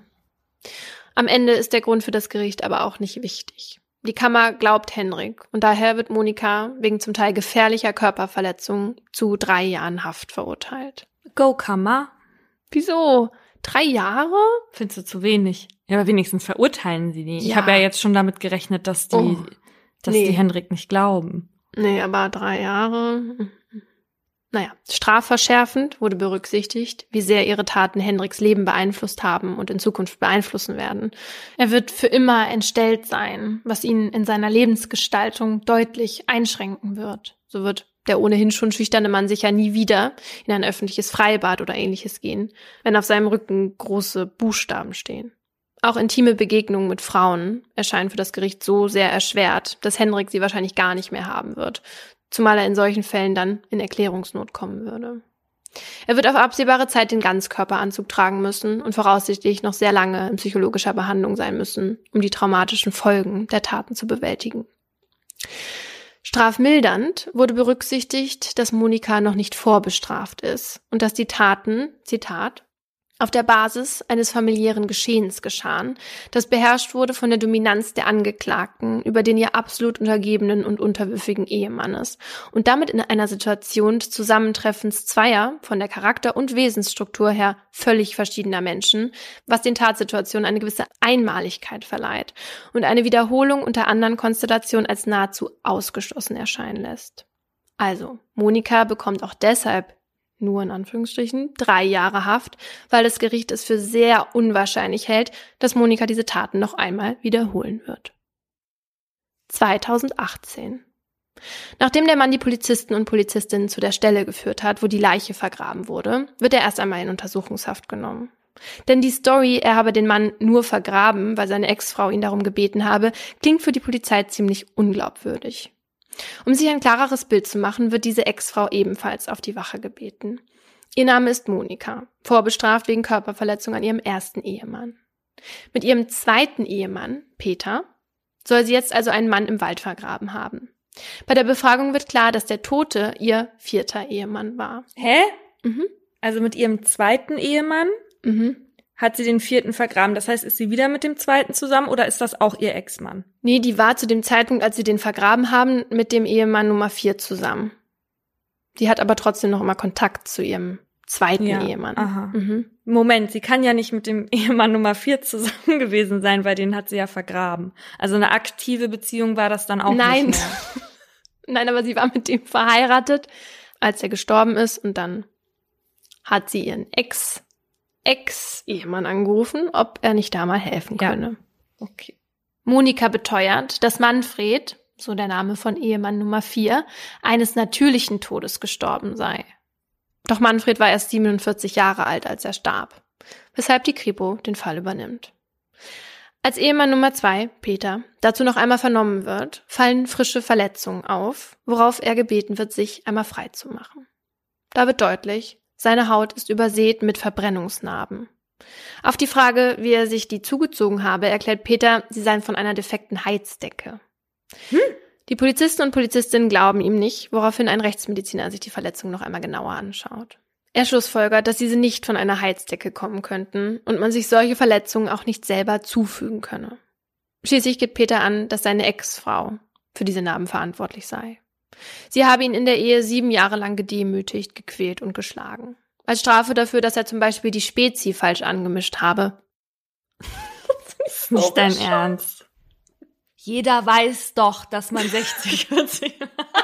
Am Ende ist der Grund für das Gericht aber auch nicht wichtig. Die Kammer glaubt Hendrik und daher wird Monika wegen zum Teil gefährlicher Körperverletzung zu drei Jahren Haft verurteilt. Go, Kammer. Wieso? Drei Jahre? Findest du zu wenig? Ja, aber wenigstens verurteilen sie die. Ich Ja. habe ja jetzt schon damit gerechnet, dass die, Oh, dass nee. die Hendrik nicht glauben. Nee, aber drei Jahre. Naja, strafverschärfend wurde berücksichtigt, wie sehr ihre Taten Hendriks Leben beeinflusst haben und in Zukunft beeinflussen werden. Er wird für immer entstellt sein, was ihn in seiner Lebensgestaltung deutlich einschränken wird. So wird der ohnehin schon schüchterne Mann sicher nie wieder in ein öffentliches Freibad oder ähnliches gehen, wenn auf seinem Rücken große Buchstaben stehen. Auch intime Begegnungen mit Frauen erscheinen für das Gericht so sehr erschwert, dass Hendrik sie wahrscheinlich gar nicht mehr haben wird, zumal er in solchen Fällen dann in Erklärungsnot kommen würde. Er wird auf absehbare Zeit den Ganzkörperanzug tragen müssen und voraussichtlich noch sehr lange in psychologischer Behandlung sein müssen, um die traumatischen Folgen der Taten zu bewältigen. Strafmildernd wurde berücksichtigt, dass Monika noch nicht vorbestraft ist und dass die Taten, Zitat, auf der Basis eines familiären Geschehens geschahen, das beherrscht wurde von der Dominanz der Angeklagten über den ihr absolut untergebenen und unterwürfigen Ehemannes und damit in einer Situation des Zusammentreffens zweier, von der Charakter- und Wesensstruktur her völlig verschiedener Menschen, was den Tatsituationen eine gewisse Einmaligkeit verleiht und eine Wiederholung unter anderen Konstellationen als nahezu ausgeschlossen erscheinen lässt. Also, Monika bekommt auch deshalb nur in Anführungsstrichen, drei Jahre Haft, weil das Gericht es für sehr unwahrscheinlich hält, dass Monika diese Taten noch einmal wiederholen wird. zweitausendachtzehn. Nachdem der Mann die Polizisten und Polizistinnen zu der Stelle geführt hat, wo die Leiche vergraben wurde, wird er erst einmal in Untersuchungshaft genommen. Denn die Story, er habe den Mann nur vergraben, weil seine Ex-Frau ihn darum gebeten habe, klingt für die Polizei ziemlich unglaubwürdig. Um sich ein klareres Bild zu machen, wird diese Ex-Frau ebenfalls auf die Wache gebeten. Ihr Name ist Monika, vorbestraft wegen Körperverletzung an ihrem ersten Ehemann. Mit ihrem zweiten Ehemann, Peter, soll sie jetzt also einen Mann im Wald vergraben haben. Bei der Befragung wird klar, dass der Tote ihr vierter Ehemann war. Hä? Mhm. Also mit ihrem zweiten Ehemann Mhm. hat sie den vierten vergraben. Das heißt, ist sie wieder mit dem zweiten zusammen oder ist das auch ihr Ex-Mann? Nee, die war zu dem Zeitpunkt, als sie den vergraben haben, mit dem Ehemann Nummer vier zusammen. Die hat aber trotzdem noch immer Kontakt zu ihrem zweiten Ja, Ehemann. aha. Mhm. Moment, sie kann ja nicht mit dem Ehemann Nummer vier zusammen gewesen sein, weil den hat sie ja vergraben. Also eine aktive Beziehung war das dann auch Nein. nicht mehr. Nein, aber sie war mit dem verheiratet, als er gestorben ist und dann hat sie ihren Ex, Ex-Ehemann angerufen, ob er nicht da mal helfen Ja. könne. Okay. Monika beteuert, dass Manfred, so der Name von Ehemann Nummer vier, eines natürlichen Todes gestorben sei. Doch Manfred war erst siebenundvierzig Jahre alt, als er starb, weshalb die Kripo den Fall übernimmt. Als Ehemann Nummer zwei, Peter, dazu noch einmal vernommen wird, fallen frische Verletzungen auf, worauf er gebeten wird, sich einmal frei zu machen. Da wird deutlich, seine Haut ist übersät mit Verbrennungsnarben. Auf die Frage, wie er sich die zugezogen habe, erklärt Peter, sie seien von einer defekten Heizdecke. Hm? Die Polizisten und Polizistinnen glauben ihm nicht, woraufhin ein Rechtsmediziner sich die Verletzung noch einmal genauer anschaut. Er schlussfolgert, dass diese nicht von einer Heizdecke kommen könnten und man sich solche Verletzungen auch nicht selber zufügen könne. Schließlich gibt Peter an, dass seine Ex-Frau für diese Narben verantwortlich sei. Sie habe ihn in der Ehe sieben Jahre lang gedemütigt, gequält und geschlagen. Als Strafe dafür, dass er zum Beispiel die Spezi falsch angemischt habe. Das ist nicht dein Ernst. Jeder weiß doch, dass man sechzig vierzig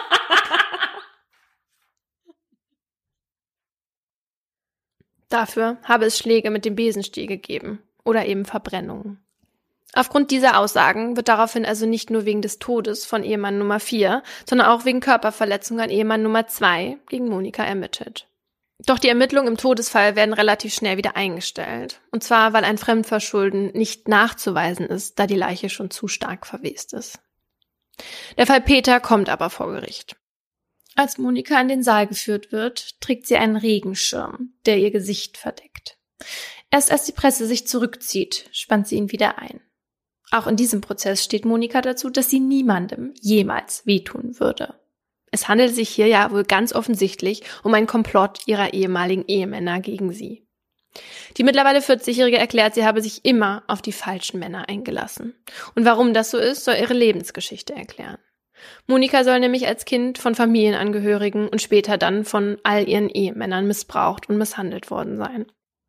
Dafür habe es Schläge mit dem Besenstiel gegeben oder eben Verbrennungen. Aufgrund dieser Aussagen wird daraufhin also nicht nur wegen des Todes von Ehemann Nummer vier, sondern auch wegen Körperverletzung an Ehemann Nummer zwei gegen Monika ermittelt. Doch die Ermittlungen im Todesfall werden relativ schnell wieder eingestellt. Und zwar, weil ein Fremdverschulden nicht nachzuweisen ist, da die Leiche schon zu stark verwest ist. Der Fall Peter kommt aber vor Gericht. Als Monika in den Saal geführt wird, trägt sie einen Regenschirm, der ihr Gesicht verdeckt. Erst als die Presse sich zurückzieht, spannt sie ihn wieder ein. Auch in diesem Prozess steht Monika dazu, dass sie niemandem jemals wehtun würde. Es handelt sich hier ja wohl ganz offensichtlich um einen Komplott ihrer ehemaligen Ehemänner gegen sie. Die mittlerweile vierzigjährige erklärt, sie habe sich immer auf die falschen Männer eingelassen. Und warum das so ist, soll ihre Lebensgeschichte erklären. Monika soll nämlich als Kind von Familienangehörigen und später dann von all ihren Ehemännern missbraucht und misshandelt worden sein.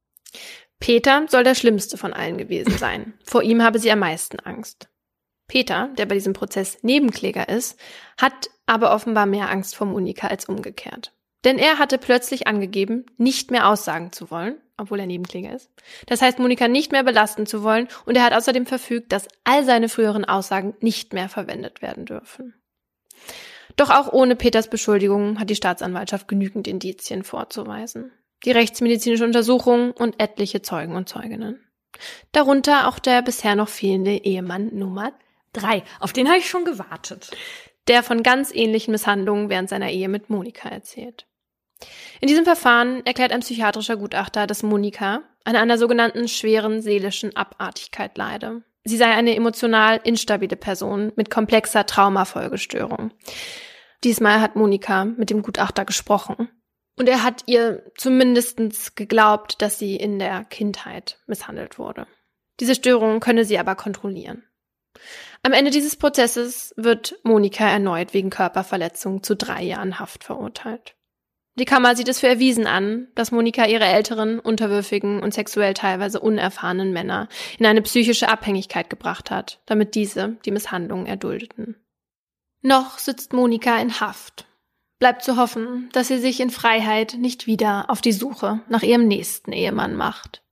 Peter soll der schlimmste von allen gewesen sein. Vor ihm habe sie am meisten Angst. Peter, der bei diesem Prozess Nebenkläger ist, hat aber offenbar mehr Angst vor Monika als umgekehrt. Denn er hatte plötzlich angegeben, nicht mehr aussagen zu wollen, obwohl er Nebenkläger ist. Das heißt, Monika nicht mehr belasten zu wollen, und er hat außerdem verfügt, dass all seine früheren Aussagen nicht mehr verwendet werden dürfen. Doch auch ohne Peters Beschuldigungen hat die Staatsanwaltschaft genügend Indizien vorzuweisen. Die rechtsmedizinische Untersuchung und etliche Zeugen und Zeuginnen. Darunter auch der bisher noch fehlende Ehemann Nummer drei. Auf den habe ich schon gewartet. Der von ganz ähnlichen Misshandlungen während seiner Ehe mit Monika erzählt. In diesem Verfahren erklärt ein psychiatrischer Gutachter, dass Monika an einer sogenannten schweren seelischen Abartigkeit leide. Sie sei eine emotional instabile Person mit komplexer Traumafolgestörung. Diesmal hat Monika mit dem Gutachter gesprochen. Und er hat ihr zumindest geglaubt, dass sie in der Kindheit misshandelt wurde. Diese Störung könne sie aber kontrollieren. Am Ende dieses Prozesses wird Monika erneut wegen Körperverletzung zu drei Jahren Haft verurteilt. Die Kammer sieht es für erwiesen an, dass Monika ihre älteren, unterwürfigen und sexuell teilweise unerfahrenen Männer in eine psychische Abhängigkeit gebracht hat, damit diese die Misshandlungen erduldeten. Noch sitzt Monika in Haft. Bleibt zu hoffen, dass sie sich in Freiheit nicht wieder auf die Suche nach ihrem nächsten Ehemann macht.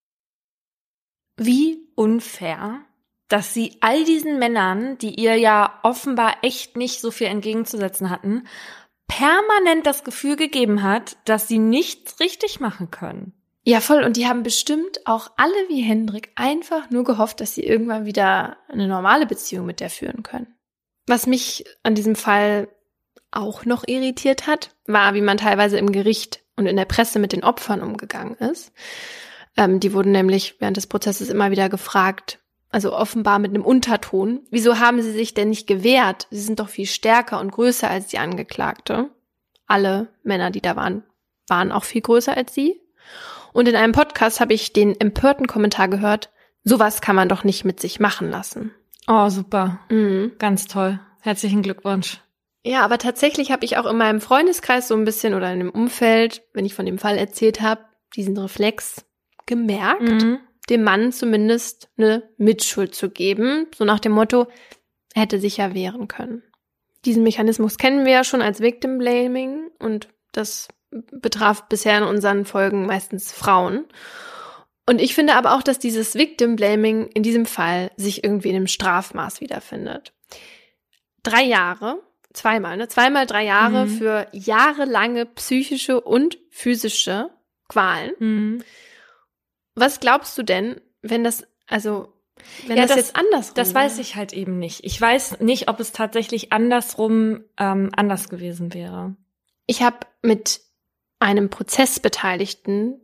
Wie unfair, dass sie all diesen Männern, die ihr ja offenbar echt nicht so viel entgegenzusetzen hatten, permanent das Gefühl gegeben hat, dass sie nichts richtig machen können. Ja, voll. Und die haben bestimmt auch alle wie Hendrik einfach nur gehofft, dass sie irgendwann wieder eine normale Beziehung mit der führen können. Was mich an diesem Fall auch noch irritiert hat, war, wie man teilweise im Gericht und in der Presse mit den Opfern umgegangen ist. Ähm, die wurden nämlich während des Prozesses immer wieder gefragt, also offenbar mit einem Unterton, wieso haben sie sich denn nicht gewehrt? Sie sind doch viel stärker und größer als die Angeklagte. Alle Männer, die da waren, waren auch viel größer als sie. Und in einem Podcast habe ich den empörten Kommentar gehört, sowas kann man doch nicht mit sich machen lassen. Oh, super. Mhm. Ganz toll. Herzlichen Glückwunsch. Ja, aber tatsächlich habe ich auch in meinem Freundeskreis so ein bisschen oder in dem Umfeld, wenn ich von dem Fall erzählt habe, diesen Reflex gemerkt, mhm. dem Mann zumindest eine Mitschuld zu geben, so nach dem Motto, er hätte sich ja wehren können. Diesen Mechanismus kennen wir ja schon als Victim Blaming und das betraf bisher in unseren Folgen meistens Frauen. Und ich finde aber auch, dass dieses Victim Blaming in diesem Fall sich irgendwie in einem Strafmaß wiederfindet. Drei Jahre, zweimal, ne? Zweimal drei Jahre mhm. für jahrelange psychische und physische Qualen. Mhm. Was glaubst du denn, wenn das, also, wenn ja, das, das jetzt andersrum Das wäre? weiß ich halt eben nicht. Ich weiß nicht, ob es tatsächlich andersrum ähm, anders gewesen wäre. Ich habe mit einem Prozessbeteiligten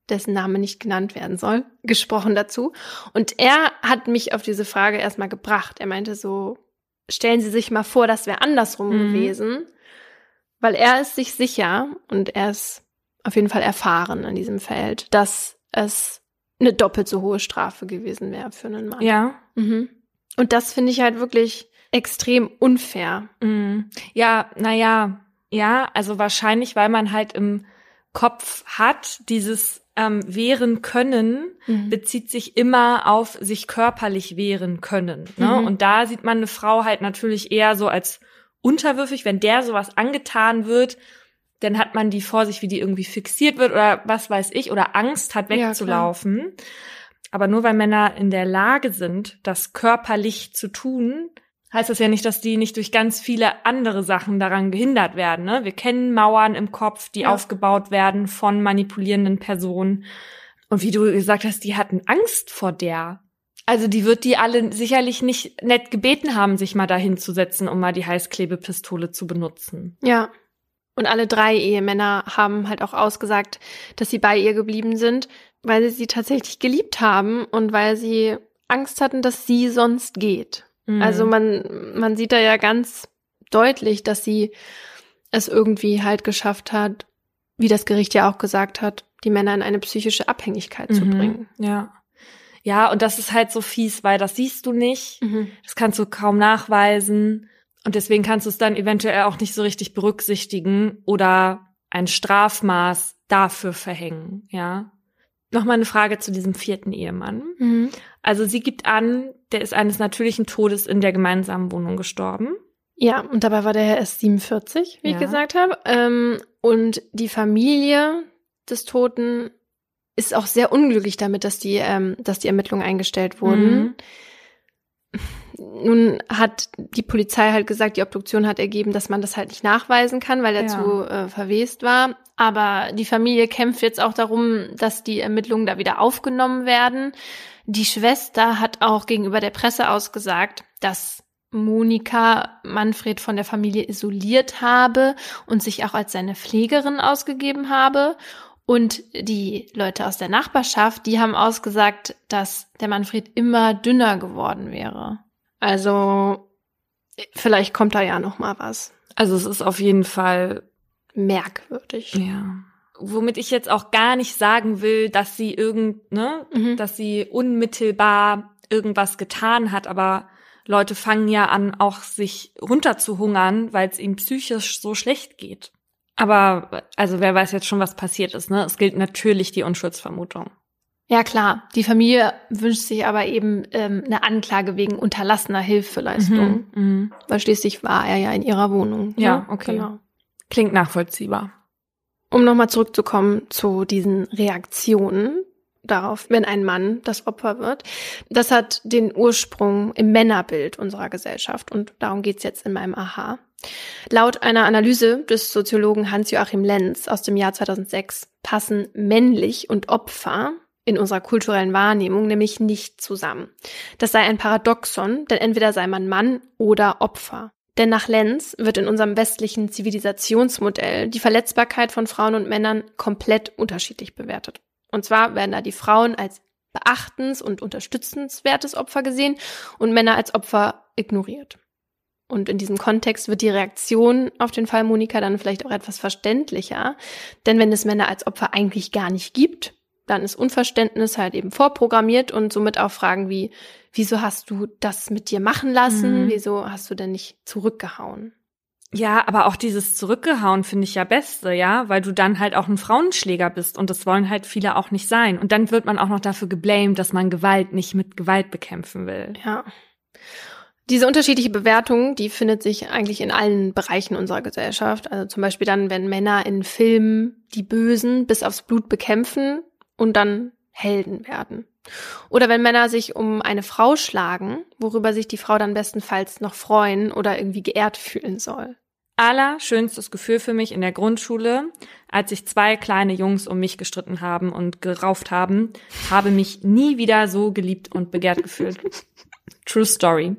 dessen Name nicht genannt werden soll, gesprochen dazu. Und er hat mich auf diese Frage erstmal gebracht. Er meinte so, stellen Sie sich mal vor, das wäre andersrum mhm. gewesen. Weil er ist sich sicher und er ist auf jeden Fall erfahren in diesem Feld, dass es eine doppelt so hohe Strafe gewesen wäre für einen Mann. Ja. Mhm. Und das finde ich halt wirklich extrem unfair. Mhm. Ja, naja, ja, also wahrscheinlich, weil man halt im Kopf hat, dieses ähm, wehren können, mhm. bezieht sich immer auf sich körperlich wehren können. Ne? Mhm. Und da sieht man eine Frau halt natürlich eher so als unterwürfig, wenn der sowas angetan wird, dann hat man die vor sich, wie die irgendwie fixiert wird oder was weiß ich, oder Angst hat wegzulaufen. Ja, aber nur weil Männer in der Lage sind, das körperlich zu tun, heißt das ja nicht, dass die nicht durch ganz viele andere Sachen daran gehindert werden. Ne? Wir kennen Mauern im Kopf, die ja. aufgebaut werden von manipulierenden Personen. Und wie du gesagt hast, die hatten Angst vor der. Also die wird die alle sicherlich nicht nett gebeten haben, sich mal dahin zu setzen, um mal die Heißklebepistole zu benutzen. Ja. Und alle drei Ehemänner haben halt auch ausgesagt, dass sie bei ihr geblieben sind, weil sie sie tatsächlich geliebt haben und weil sie Angst hatten, dass sie sonst geht. Mhm. Also man, man sieht da ja ganz deutlich, dass sie es irgendwie halt geschafft hat, wie das Gericht ja auch gesagt hat, die Männer in eine psychische Abhängigkeit mhm. zu bringen. Ja. Ja, und das ist halt so fies, weil das siehst du nicht, mhm. das kannst du kaum nachweisen und deswegen kannst du es dann eventuell auch nicht so richtig berücksichtigen oder ein Strafmaß dafür verhängen, ja. Nochmal eine Frage zu diesem vierten Ehemann. Mhm. Also sie gibt an, der ist eines natürlichen Todes in der gemeinsamen Wohnung gestorben. Ja, und dabei war der Herr erst siebenundvierzig, wie ja. ich gesagt habe. Ähm, und die Familie des Toten ist auch sehr unglücklich damit, dass die, ähm, dass die Ermittlungen eingestellt wurden. Mhm. Nun hat die Polizei halt gesagt, die Obduktion hat ergeben, dass man das halt nicht nachweisen kann, weil er ja. zu äh, verwest war. Aber die Familie kämpft jetzt auch darum, dass die Ermittlungen da wieder aufgenommen werden. Die Schwester hat auch gegenüber der Presse ausgesagt, dass Monika Manfred von der Familie isoliert habe und sich auch als seine Pflegerin ausgegeben habe. Und die Leute aus der Nachbarschaft, die haben ausgesagt, dass der Manfred immer dünner geworden wäre. Also vielleicht kommt da ja noch mal was. Also es ist auf jeden Fall merkwürdig. Ja. Womit ich jetzt auch gar nicht sagen will, dass sie irgend, ne, mhm. dass sie unmittelbar irgendwas getan hat, aber Leute fangen ja an, auch sich runterzuhungern, weil es ihnen psychisch so schlecht geht. Aber, also wer weiß jetzt schon, was passiert ist, ne? Es gilt natürlich die Unschuldsvermutung. Ja, klar. Die Familie wünscht sich aber eben ähm, eine Anklage wegen unterlassener Hilfeleistung. Mhm, weil schließlich war er ja in ihrer Wohnung. Ja, ne? Okay. Genau. Klingt nachvollziehbar. Um nochmal zurückzukommen zu diesen Reaktionen darauf, wenn ein Mann das Opfer wird. Das hat den Ursprung im Männerbild unserer Gesellschaft und darum geht's jetzt in meinem Aha. Laut einer Analyse des Soziologen Hans-Joachim Lenz aus dem Jahr zweitausendsechs passen männlich und Opfer in unserer kulturellen Wahrnehmung nämlich nicht zusammen. Das sei ein Paradoxon, denn entweder sei man Mann oder Opfer. Denn nach Lenz wird in unserem westlichen Zivilisationsmodell die Verletzbarkeit von Frauen und Männern komplett unterschiedlich bewertet. Und zwar werden da die Frauen als beachtens- und unterstützenswertes Opfer gesehen und Männer als Opfer ignoriert. Und in diesem Kontext wird die Reaktion auf den Fall Monika dann vielleicht auch etwas verständlicher. Denn wenn es Männer als Opfer eigentlich gar nicht gibt, dann ist Unverständnis halt eben vorprogrammiert und somit auch Fragen wie, wieso hast du das mit dir machen lassen? Mhm. Wieso hast du denn nicht zurückgehauen? Ja, aber auch dieses Zurückgehauen finde ich ja beste, ja, weil du dann halt auch ein Frauenschläger bist und das wollen halt viele auch nicht sein. Und dann wird man auch noch dafür geblamed, dass man Gewalt nicht mit Gewalt bekämpfen will. Ja. Diese unterschiedliche Bewertung, die findet sich eigentlich in allen Bereichen unserer Gesellschaft. Also zum Beispiel dann, wenn Männer in Filmen die Bösen bis aufs Blut bekämpfen und dann Helden werden. Oder wenn Männer sich um eine Frau schlagen, worüber sich die Frau dann bestenfalls noch freuen oder irgendwie geehrt fühlen soll. Allerschönstes Gefühl für mich in der Grundschule, als sich zwei kleine Jungs um mich gestritten haben und gerauft haben, habe mich nie wieder so geliebt und begehrt gefühlt. True Story.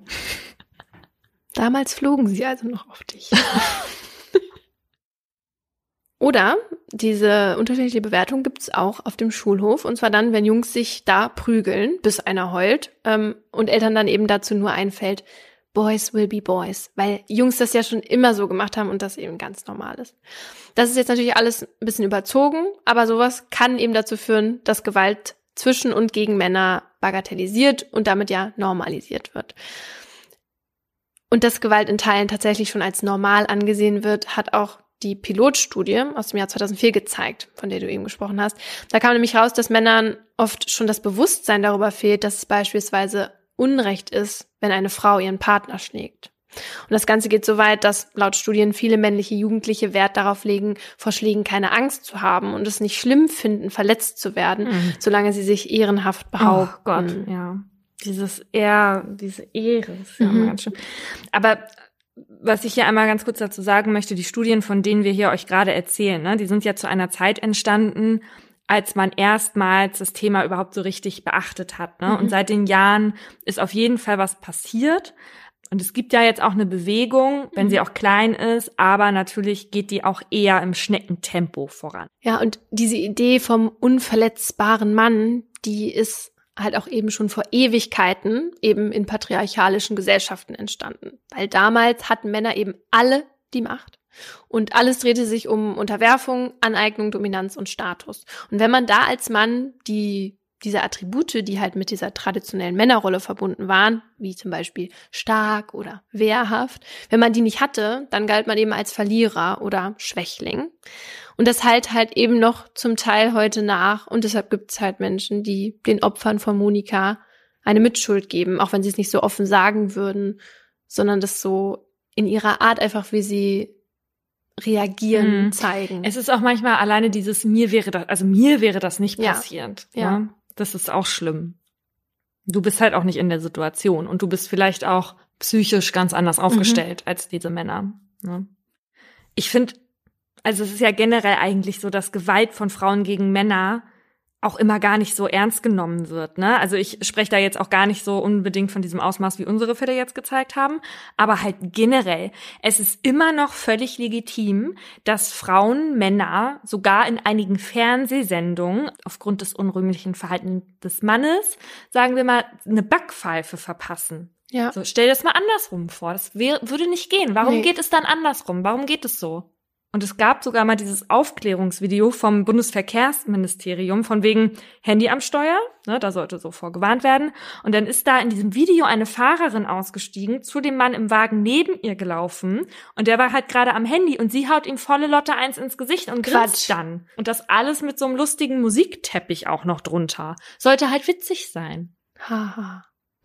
Damals flogen sie also noch auf dich. Oder diese unterschiedliche Bewertung gibt's auch auf dem Schulhof. Und zwar dann, wenn Jungs sich da prügeln, bis einer heult. Ähm, und Eltern dann eben dazu nur einfällt, Boys will be boys. Weil Jungs das ja schon immer so gemacht haben und das eben ganz normal ist. Das ist jetzt natürlich alles ein bisschen überzogen. Aber sowas kann eben dazu führen, dass Gewalt zwischen und gegen Männer bagatellisiert und damit ja normalisiert wird. Und dass Gewalt in Teilen tatsächlich schon als normal angesehen wird, hat auch die Pilotstudie aus dem Jahr zweitausendvier gezeigt, von der du eben gesprochen hast. Da kam nämlich raus, dass Männern oft schon das Bewusstsein darüber fehlt, dass es beispielsweise Unrecht ist, wenn eine Frau ihren Partner schlägt. Und das Ganze geht so weit, dass laut Studien viele männliche Jugendliche Wert darauf legen, vor Schlägen keine Angst zu haben und es nicht schlimm finden, verletzt zu werden, mhm. solange sie sich ehrenhaft behaupten. Oh Gott, ja. Dieses Ehr, diese Ehre ist ja mhm. ganz schön. Aber was ich hier einmal ganz kurz dazu sagen möchte, die Studien, von denen wir hier euch gerade erzählen, ne, die sind ja zu einer Zeit entstanden, als man erstmals das Thema überhaupt so richtig beachtet hat. Ne? Mhm. Und seit den Jahren ist auf jeden Fall was passiert. Und es gibt ja jetzt auch eine Bewegung, wenn mhm. sie auch klein ist, aber natürlich geht die auch eher im Schneckentempo voran. Ja, und diese Idee vom unverletzbaren Mann, die ist halt auch eben schon vor Ewigkeiten eben in patriarchalischen Gesellschaften entstanden. Weil damals hatten Männer eben alle die Macht. Und alles drehte sich um Unterwerfung, Aneignung, Dominanz und Status. Und wenn man da als Mann die diese Attribute, die halt mit dieser traditionellen Männerrolle verbunden waren, wie zum Beispiel stark oder wehrhaft, wenn man die nicht hatte, dann galt man eben als Verlierer oder Schwächling. Und das halt halt eben noch zum Teil heute nach. Und deshalb gibt es halt Menschen, die den Opfern von Monika eine Mitschuld geben, auch wenn sie es nicht so offen sagen würden, sondern das so in ihrer Art einfach, wie sie reagieren, mhm. zeigen. Es ist auch manchmal alleine dieses, mir wäre das, also mir wäre das nicht passiert. Ja. ja. Das ist auch schlimm. Du bist halt auch nicht in der Situation und du bist vielleicht auch psychisch ganz anders aufgestellt mhm. als diese Männer. Ne? Ich finde, also es ist ja generell eigentlich so, dass Gewalt von Frauen gegen Männer auch immer gar nicht so ernst genommen wird. Ne? Also ich spreche da jetzt auch gar nicht so unbedingt von diesem Ausmaß, wie unsere Fälle jetzt gezeigt haben, aber halt generell. Es ist immer noch völlig legitim, dass Frauen, Männer, sogar in einigen Fernsehsendungen, aufgrund des unrühmlichen Verhaltens des Mannes, sagen wir mal, eine Backpfeife verpassen. Ja. So, stell dir das mal andersrum vor. Das wär, würde nicht gehen. Warum nee. geht es dann andersrum? Warum geht es so? Und es gab sogar mal dieses Aufklärungsvideo vom Bundesverkehrsministerium von wegen Handy am Steuer, ne, da sollte so vorgewarnt werden. Und dann ist da in diesem Video eine Fahrerin ausgestiegen, zu dem Mann im Wagen neben ihr gelaufen und der war halt gerade am Handy und sie haut ihm volle Lotte eins ins Gesicht und grinst dann. Und das alles mit so einem lustigen Musikteppich auch noch drunter. Sollte halt witzig sein. Haha.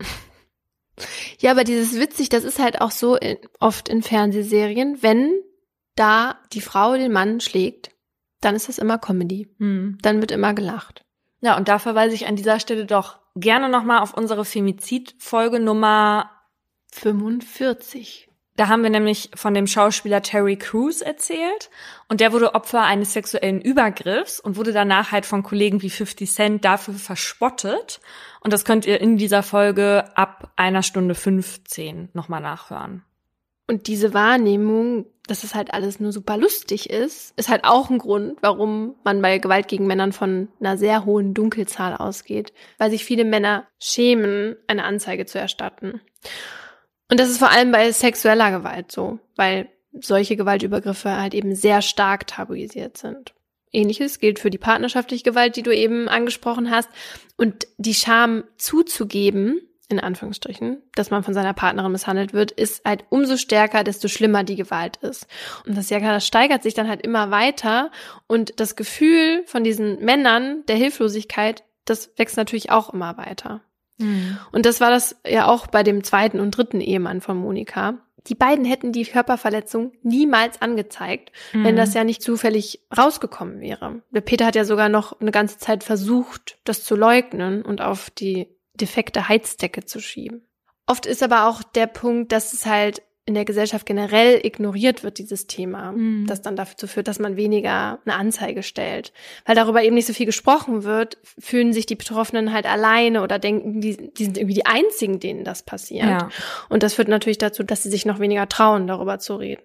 Ja, aber dieses witzig, das ist halt auch so in, oft in Fernsehserien, wenn da die Frau den Mann schlägt, dann ist das immer Comedy. Hm. Dann wird immer gelacht. Ja, und da verweise ich an dieser Stelle doch gerne nochmal auf unsere Femizid-Folge Nummer fünfundvierzig. Da haben wir nämlich von dem Schauspieler Terry Crews erzählt und der wurde Opfer eines sexuellen Übergriffs und wurde danach halt von Kollegen wie fifty Cent dafür verspottet. Und das könnt ihr in dieser Folge ab einer Stunde fünfzehn nochmal nachhören. Und diese Wahrnehmung, dass es halt alles nur super lustig ist, ist halt auch ein Grund, warum man bei Gewalt gegen Männern von einer sehr hohen Dunkelzahl ausgeht. Weil sich viele Männer schämen, eine Anzeige zu erstatten. Und das ist vor allem bei sexueller Gewalt so, weil solche Gewaltübergriffe halt eben sehr stark tabuisiert sind. Ähnliches gilt für die partnerschaftliche Gewalt, die du eben angesprochen hast. Und die Scham zuzugeben, in Anführungsstrichen, dass man von seiner Partnerin misshandelt wird, ist halt umso stärker, desto schlimmer die Gewalt ist. Und das, ja, das steigert sich dann halt immer weiter und das Gefühl von diesen Männern der Hilflosigkeit, das wächst natürlich auch immer weiter. Mhm. Und das war das ja auch bei dem zweiten und dritten Ehemann von Monika. Die beiden hätten die Körperverletzung niemals angezeigt, mhm. wenn das ja nicht zufällig rausgekommen wäre. Der Peter hat ja sogar noch eine ganze Zeit versucht, das zu leugnen und auf die defekte Heizdecke zu schieben. Oft ist aber auch der Punkt, dass es halt in der Gesellschaft generell ignoriert wird, dieses Thema, mhm. das dann dazu führt, dass man weniger eine Anzeige stellt. Weil darüber eben nicht so viel gesprochen wird, fühlen sich die Betroffenen halt alleine oder denken, die, die sind irgendwie die Einzigen, denen das passiert. Ja. Und das führt natürlich dazu, dass sie sich noch weniger trauen, darüber zu reden.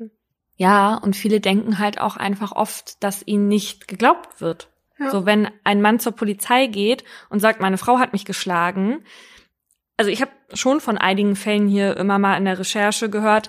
Ja, und viele denken halt auch einfach oft, dass ihnen nicht geglaubt wird. Ja. So, wenn ein Mann zur Polizei geht und sagt, meine Frau hat mich geschlagen. Also ich habe schon von einigen Fällen hier immer mal in der Recherche gehört,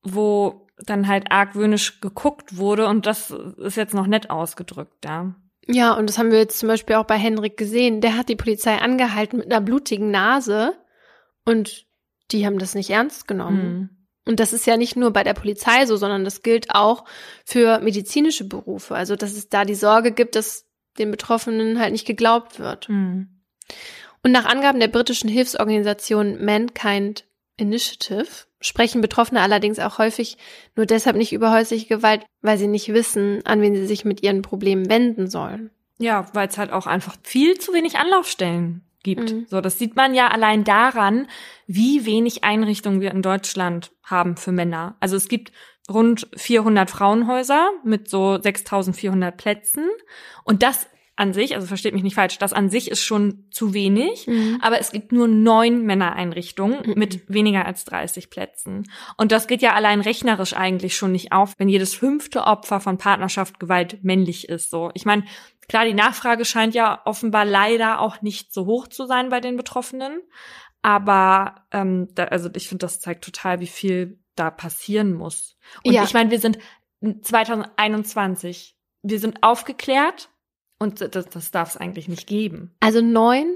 wo dann halt argwöhnisch geguckt wurde und das ist jetzt noch nett ausgedrückt, ja. Ja, und das haben wir jetzt zum Beispiel auch bei Henrik gesehen. Der hat die Polizei angehalten mit einer blutigen Nase und die haben das nicht ernst genommen. Mhm. Und das ist ja nicht nur bei der Polizei so, sondern das gilt auch für medizinische Berufe. Also, dass es da die Sorge gibt, dass den Betroffenen halt nicht geglaubt wird. Mhm. Und nach Angaben der britischen Hilfsorganisation Mankind Initiative sprechen Betroffene allerdings auch häufig nur deshalb nicht über häusliche Gewalt, weil sie nicht wissen, an wen sie sich mit ihren Problemen wenden sollen. Ja, weil es halt auch einfach viel zu wenig Anlaufstellen gibt. Mhm. So, das sieht man ja allein daran, wie wenig Einrichtungen wir in Deutschland haben für Männer. Also es gibt rund vierhundert Frauenhäuser mit so sechstausendvierhundert Plätzen und das an sich, also versteht mich nicht falsch, das an sich ist schon zu wenig, mhm. aber es gibt nur neun Männereinrichtungen mhm. mit weniger als dreißig Plätzen. Und das geht ja allein rechnerisch eigentlich schon nicht auf, wenn jedes fünfte Opfer von Partnerschaftgewalt männlich ist. So, ich meine, klar, die Nachfrage scheint ja offenbar leider auch nicht so hoch zu sein bei den Betroffenen, aber ähm, da, also ich finde, das zeigt total, wie viel da passieren muss. Und ja. ich meine, wir sind zwanzig einundzwanzig, wir sind aufgeklärt. Und das, das darf es eigentlich nicht geben. Also neun?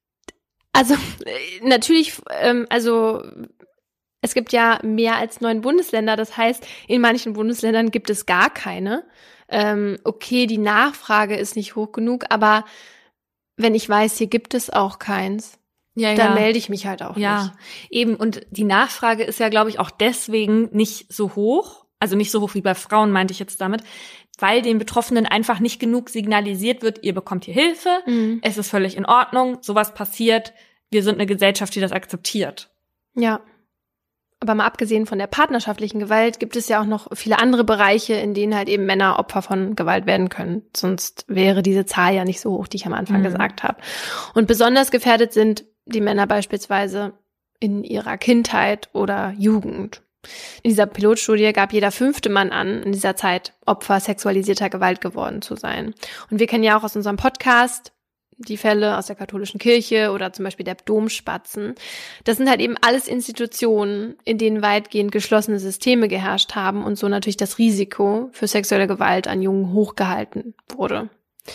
Also natürlich, ähm, also es gibt ja mehr als neun Bundesländer. Das heißt, in manchen Bundesländern gibt es gar keine. Ähm, okay, die Nachfrage ist nicht hoch genug, aber wenn ich weiß, hier gibt es auch keins, ja, dann ja. melde ich mich halt auch ja, nicht. Ja, eben. Und die Nachfrage ist ja, glaube ich, auch deswegen nicht so hoch. Also nicht so hoch wie bei Frauen, meinte ich jetzt damit, weil den Betroffenen einfach nicht genug signalisiert wird, ihr bekommt hier Hilfe, mhm. es ist völlig in Ordnung, sowas passiert, wir sind eine Gesellschaft, die das akzeptiert. Ja, aber mal abgesehen von der partnerschaftlichen Gewalt gibt es ja auch noch viele andere Bereiche, in denen halt eben Männer Opfer von Gewalt werden können. Sonst wäre diese Zahl ja nicht so hoch, die ich am Anfang mhm. gesagt habe. Und besonders gefährdet sind die Männer beispielsweise in ihrer Kindheit oder Jugend. In dieser Pilotstudie gab jeder fünfte Mann an, in dieser Zeit Opfer sexualisierter Gewalt geworden zu sein. Und wir kennen ja auch aus unserem Podcast die Fälle aus der katholischen Kirche oder zum Beispiel der Domspatzen. Das sind halt eben alles Institutionen, in denen weitgehend geschlossene Systeme geherrscht haben und so natürlich das Risiko für sexuelle Gewalt an Jungen hochgehalten wurde.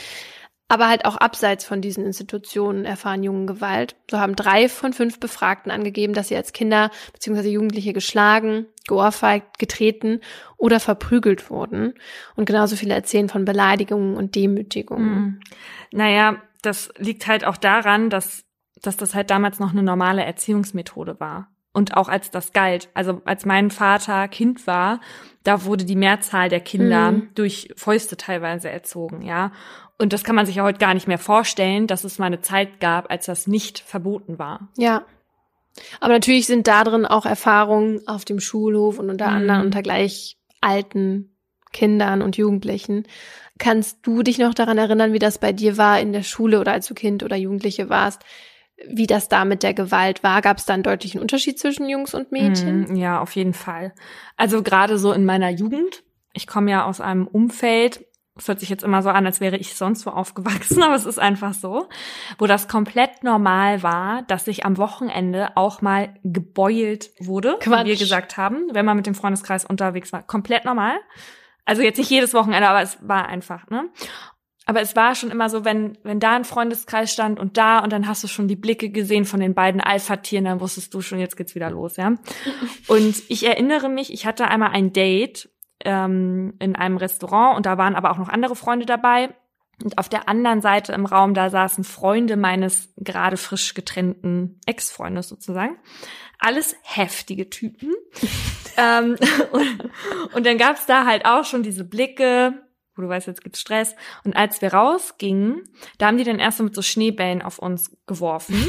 Aber halt auch abseits von diesen Institutionen erfahren Jungen Gewalt. So haben drei von fünf Befragten angegeben, dass sie als Kinder bzw. Jugendliche geschlagen, geohrfeigt, getreten oder verprügelt wurden. Und genauso viele erzählen von Beleidigungen und Demütigungen. Mhm. Naja, das liegt halt auch daran, dass, dass das halt damals noch eine normale Erziehungsmethode war. Und auch als das galt. Also als mein Vater Kind war, da wurde die Mehrzahl der Kinder mhm. durch Fäuste teilweise erzogen, ja. Und das kann man sich ja heute gar nicht mehr vorstellen, dass es mal eine Zeit gab, als das nicht verboten war. Ja. Aber natürlich sind da drin auch Erfahrungen auf dem Schulhof und unter mhm. anderem unter gleich alten Kindern und Jugendlichen. Kannst du dich noch daran erinnern, wie das bei dir war in der Schule oder als du Kind oder Jugendliche warst? Wie das da mit der Gewalt war? Gab es da einen deutlichen Unterschied zwischen Jungs und Mädchen? Ja, auf jeden Fall. Also gerade so in meiner Jugend. Ich komme ja aus einem Umfeld, es hört sich jetzt immer so an, als wäre ich sonst wo aufgewachsen, aber es ist einfach so, wo das komplett normal war, dass sich am Wochenende auch mal gebeult wurde, Quatsch. Wie wir gesagt haben, wenn man mit dem Freundeskreis unterwegs war. Komplett normal. Also jetzt nicht jedes Wochenende, aber es war einfach, ne? Aber es war schon immer so, wenn wenn da ein Freundeskreis stand und da und dann hast du schon die Blicke gesehen von den beiden Alpha-Tieren, dann wusstest du schon, jetzt geht's wieder los, ja. Und ich erinnere mich, ich hatte einmal ein Date ähm, in einem Restaurant und da waren aber auch noch andere Freunde dabei. Und auf der anderen Seite im Raum, da saßen Freunde meines gerade frisch getrennten Ex-Freundes sozusagen. Alles heftige Typen. ähm, und, und dann gab's da halt auch schon diese Blicke, wo du weißt, jetzt gibt's Stress. Und als wir rausgingen, da haben die dann erst so mit so Schneebällen auf uns geworfen.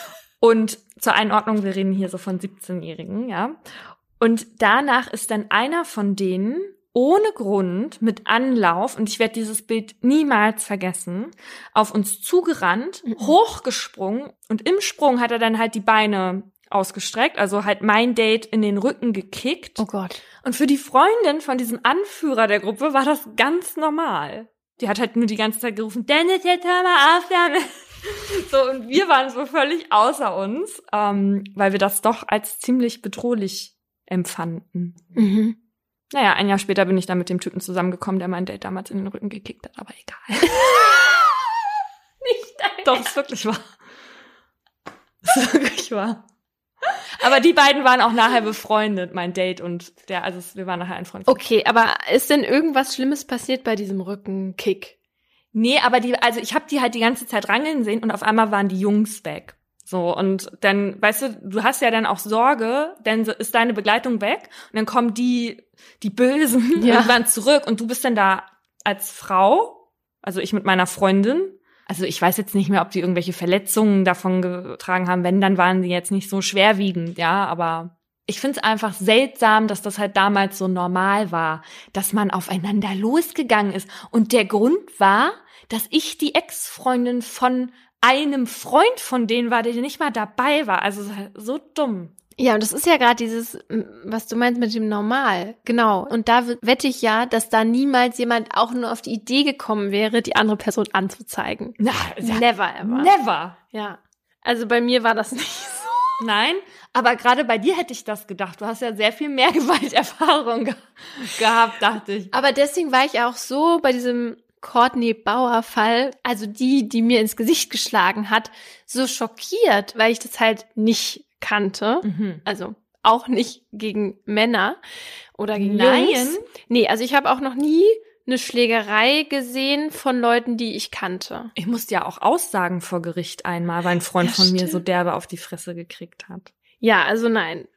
Und zur Einordnung, wir reden hier so von siebzehnjährigen, ja. Und danach ist dann einer von denen ohne Grund mit Anlauf, und ich werde dieses Bild niemals vergessen, auf uns zugerannt, hochgesprungen und im Sprung hat er dann halt die Beine ausgestreckt, also halt mein Date in den Rücken gekickt. Oh Gott. Und für die Freundin von diesem Anführer der Gruppe war das ganz normal. Die hat halt nur die ganze Zeit gerufen, Dennis, jetzt hör mal auf damit. So, und wir waren so völlig außer uns, ähm, weil wir das doch als ziemlich bedrohlich empfanden. Mhm. Naja, ein Jahr später bin ich dann mit dem Typen zusammengekommen, der mein Date damals in den Rücken gekickt hat, aber egal. Nicht dein Doch, ist wirklich wahr. Ist wirklich wahr. Aber die beiden waren auch nachher befreundet, mein Date und der, also wir waren nachher ein Freund. Okay, aber ist denn irgendwas Schlimmes passiert bei diesem Rückenkick? Nee, aber die, also ich habe die halt die ganze Zeit rangeln sehen und auf einmal waren die Jungs weg. So, und dann, weißt du, du hast ja dann auch Sorge, denn ist deine Begleitung weg und dann kommen die, die Bösen ja. irgendwann zurück und du bist dann da als Frau, also ich mit meiner Freundin. Also ich weiß jetzt nicht mehr, ob die irgendwelche Verletzungen davon getragen haben. Wenn, dann waren die jetzt nicht so schwerwiegend, ja, aber ich find's einfach seltsam, dass das halt damals so normal war, dass man aufeinander losgegangen ist. Und der Grund war, dass ich die Ex-Freundin von einem Freund von denen war, der nicht mal dabei war. Also so dumm. Ja, und das ist ja gerade dieses, was du meinst mit dem Normal. Genau. Und da wette ich ja, dass da niemals jemand auch nur auf die Idee gekommen wäre, die andere Person anzuzeigen. Na, never ever. Never. Ja. Also bei mir war das nicht so. Nein, aber gerade bei dir hätte ich das gedacht. Du hast ja sehr viel mehr Gewalterfahrung ge- gehabt, dachte ich. Aber deswegen war ich auch so bei diesem Courtney Bauer-Fall, also die, die mir ins Gesicht geschlagen hat, so schockiert, weil ich das halt nicht kannte. Mhm. Also auch nicht gegen Männer oder gegen Nein. Jungs. Nee, also ich habe auch noch nie eine Schlägerei gesehen von Leuten, die ich kannte. Ich musste ja auch aussagen vor Gericht einmal, weil ein Freund Ja, von mir stimmt. so derbe auf die Fresse gekriegt hat. Ja, also nein.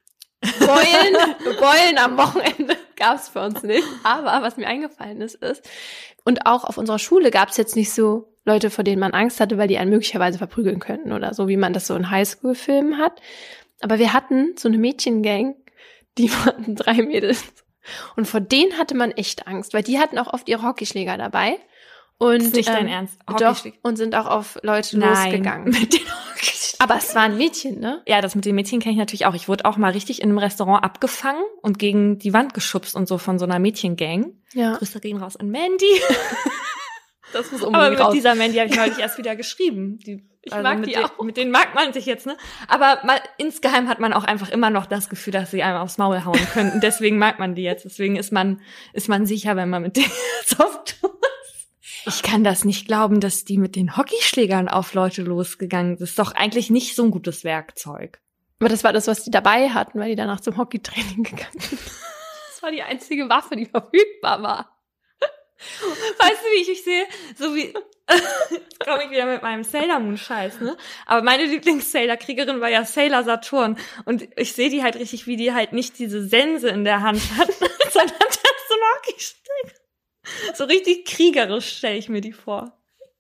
Beulen, Beulen am Wochenende gab's für uns nicht. Aber was mir eingefallen ist, ist, und auch auf unserer Schule gab's jetzt nicht so Leute, vor denen man Angst hatte, weil die einen möglicherweise verprügeln könnten oder so, wie man das so in Highschool-Filmen hat. Aber wir hatten so eine Mädchengang, die waren drei Mädels. Und vor denen hatte man echt Angst, weil die hatten auch oft ihre Hockeyschläger dabei. Und, Das ist nicht ähm, dein Ernst? Doch, Hockeyschläger? und sind auch auf Leute Nein. losgegangen. Mit den Hockeyschlägern. Aber es waren Mädchen, ne? Ja, das mit den Mädchen kenne ich natürlich auch. Ich wurde auch mal richtig in einem Restaurant abgefangen und gegen die Wand geschubst und so von so einer Mädchengang. Ja. Grüße gehen raus an Mandy. Das muss Aber unbedingt mit raus. dieser Mandy habe ich neulich erst wieder geschrieben. Die, Ich also mag mit die den, auch. Mit denen mag man sich jetzt, ne? Aber mal, insgeheim hat man auch einfach immer noch das Gefühl, dass sie einem aufs Maul hauen könnten. Deswegen mag man die jetzt. Deswegen ist man, ist man sicher, wenn man mit denen jetzt auftut. Ich kann das nicht glauben, dass die mit den Hockeyschlägern auf Leute losgegangen sind. Das ist doch eigentlich nicht so ein gutes Werkzeug. Aber das war das, was die dabei hatten, weil die danach zum Hockeytraining gegangen sind. Das war die einzige Waffe, die verfügbar war. Weißt du, wie ich ich sehe? So wie, jetzt komme ich wieder mit meinem Sailor Moon Scheiß, ne? Aber meine Lieblings-Sailor-Kriegerin war ja Sailor Saturn. Und ich sehe die halt richtig, wie die halt nicht diese Sense in der Hand hat, sondern das so ein Hockeystick. So richtig kriegerisch stelle ich mir die vor.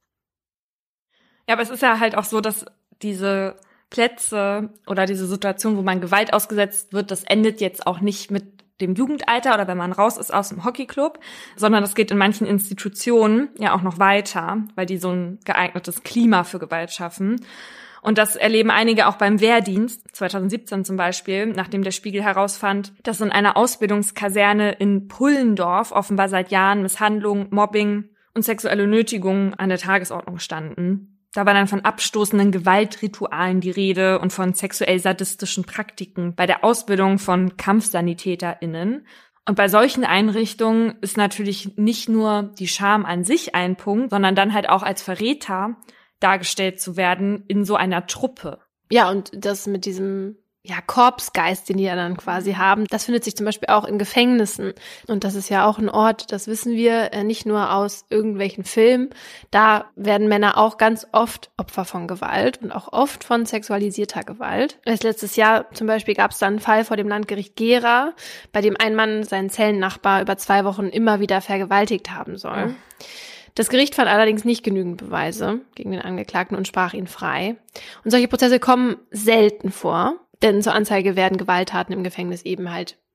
Ja, aber es ist ja halt auch so, dass diese Plätze oder diese Situation, wo man Gewalt ausgesetzt wird, das endet jetzt auch nicht mit dem Jugendalter oder wenn man raus ist aus dem Hockeyclub, sondern das geht in manchen Institutionen ja auch noch weiter, weil die so ein geeignetes Klima für Gewalt schaffen. Und das erleben einige auch beim Wehrdienst, zwanzig siebzehn zum Beispiel, nachdem der Spiegel herausfand, dass in einer Ausbildungskaserne in Pullendorf offenbar seit Jahren Misshandlung, Mobbing und sexuelle Nötigungen an der Tagesordnung standen. Da war dann von abstoßenden Gewaltritualen die Rede und von sexuell-sadistischen Praktiken bei der Ausbildung von KampfsanitäterInnen. Und bei solchen Einrichtungen ist natürlich nicht nur die Scham an sich ein Punkt, sondern dann halt auch als Verräter dargestellt zu werden in so einer Truppe. Ja, und das mit diesem ja, Korpsgeist, den die ja dann quasi haben, das findet sich zum Beispiel auch in Gefängnissen. Und das ist ja auch ein Ort, das wissen wir, äh, nicht nur aus irgendwelchen Filmen. Da werden Männer auch ganz oft Opfer von Gewalt und auch oft von sexualisierter Gewalt. Erst letztes Jahr zum Beispiel gab es dann einen Fall vor dem Landgericht Gera, bei dem ein Mann seinen Zellennachbar über zwei Wochen immer wieder vergewaltigt haben soll. Ja. Das Gericht fand allerdings nicht genügend Beweise gegen den Angeklagten und sprach ihn frei. Und solche Prozesse kommen selten vor, denn zur Anzeige werden Gewalttaten im Gefängnis eben halt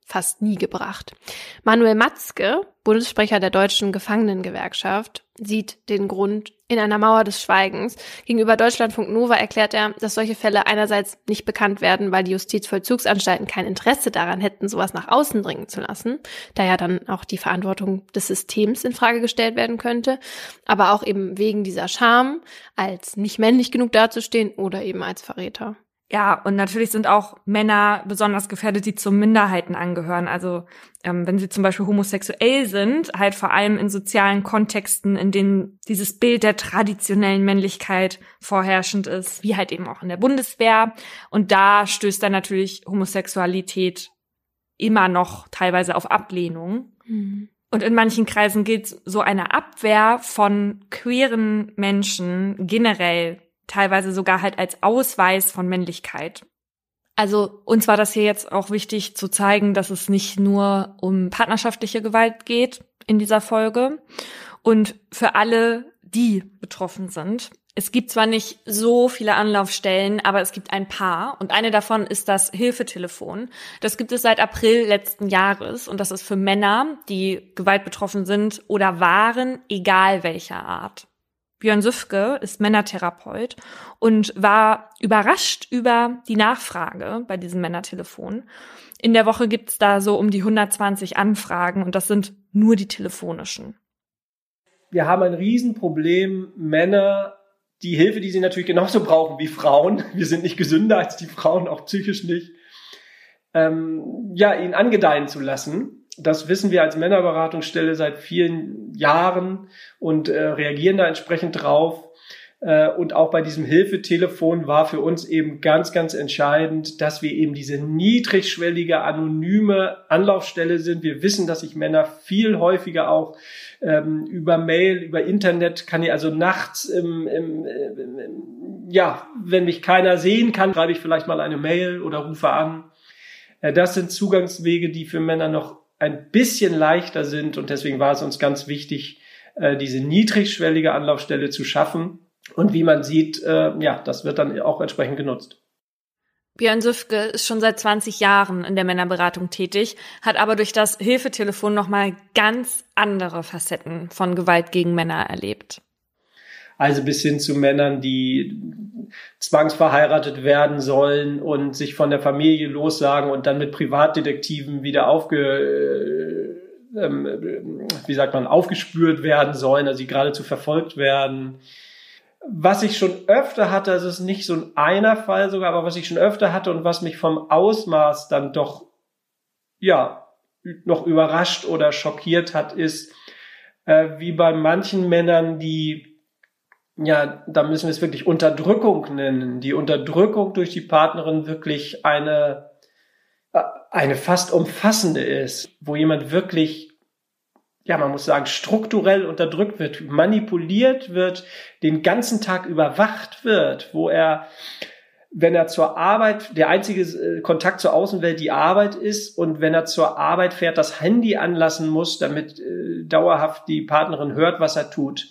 fast nie gebracht. Manuel Matzke, Bundessprecher der Deutschen Gefangenengewerkschaft, sieht den Grund in einer Mauer des Schweigens. Gegenüber Deutschlandfunk Nova erklärt er, dass solche Fälle einerseits nicht bekannt werden, weil die Justizvollzugsanstalten kein Interesse daran hätten, sowas nach außen dringen zu lassen, da ja dann auch die Verantwortung des Systems in Frage gestellt werden könnte, aber auch eben wegen dieser Scham, als nicht männlich genug dazustehen oder eben als Verräter. Ja, und natürlich sind auch Männer besonders gefährdet, die zu Minderheiten angehören. Also ähm, wenn sie zum Beispiel homosexuell sind, halt vor allem in sozialen Kontexten, in denen dieses Bild der traditionellen Männlichkeit vorherrschend ist, wie halt eben auch in der Bundeswehr. Und da stößt dann natürlich Homosexualität immer noch teilweise auf Ablehnung. Mhm. Und in manchen Kreisen gilt so eine Abwehr von queeren Menschen generell teilweise sogar halt als Ausweis von Männlichkeit. Also uns war das hier jetzt auch wichtig zu zeigen, dass es nicht nur um partnerschaftliche Gewalt geht in dieser Folge und für alle, die betroffen sind. Es gibt zwar nicht so viele Anlaufstellen, aber es gibt ein paar und eine davon ist das Hilfetelefon. Das gibt es seit April letzten Jahres und das ist für Männer, die gewaltbetroffen sind oder waren, egal welcher Art. Björn Süfke ist Männertherapeut und war überrascht über die Nachfrage bei diesem Männertelefon. In der Woche gibt's da so um die hundertzwanzig Anfragen und das sind nur die telefonischen. Wir haben ein Riesenproblem, Männer, die Hilfe, die sie natürlich genauso brauchen wie Frauen. Wir sind nicht gesünder als die Frauen, auch psychisch nicht. Ähm, ja, ihn angedeihen zu lassen. Das wissen wir als Männerberatungsstelle seit vielen Jahren und äh, reagieren da entsprechend drauf. Äh, und auch bei diesem Hilfetelefon war für uns eben ganz, ganz entscheidend, dass wir eben diese niedrigschwellige, anonyme Anlaufstelle sind. Wir wissen, dass sich Männer viel häufiger auch ähm, über Mail, über Internet, kann ich also nachts, im, im, im, im, ja, wenn mich keiner sehen kann, schreibe ich vielleicht mal eine Mail oder rufe an. Äh, das sind Zugangswege, die für Männer noch ein bisschen leichter sind und deswegen war es uns ganz wichtig, diese niedrigschwellige Anlaufstelle zu schaffen. Und wie man sieht, ja, das wird dann auch entsprechend genutzt. Björn Süfke ist schon seit zwanzig Jahren in der Männerberatung tätig, hat aber durch das Hilfetelefon nochmal ganz andere Facetten von Gewalt gegen Männer erlebt. Also bis hin zu Männern, die zwangsverheiratet werden sollen und sich von der Familie lossagen und dann mit Privatdetektiven wieder aufge, ähm, wie sagt man, aufgespürt werden sollen, also die geradezu verfolgt werden. Was ich schon öfter hatte, also es ist nicht so ein einer Fall sogar, aber was ich schon öfter hatte und was mich vom Ausmaß dann doch, ja, noch überrascht oder schockiert hat, ist, äh, wie bei manchen Männern, die ja, da müssen wir es wirklich Unterdrückung nennen. Die Unterdrückung durch die Partnerin wirklich eine, eine fast umfassende ist, wo jemand wirklich, ja, man muss sagen, strukturell unterdrückt wird, manipuliert wird, den ganzen Tag überwacht wird, wo er, wenn er zur Arbeit, der einzige Kontakt zur Außenwelt die Arbeit ist und wenn er zur Arbeit fährt, das Handy anlassen muss, damit äh, dauerhaft die Partnerin hört, was er tut.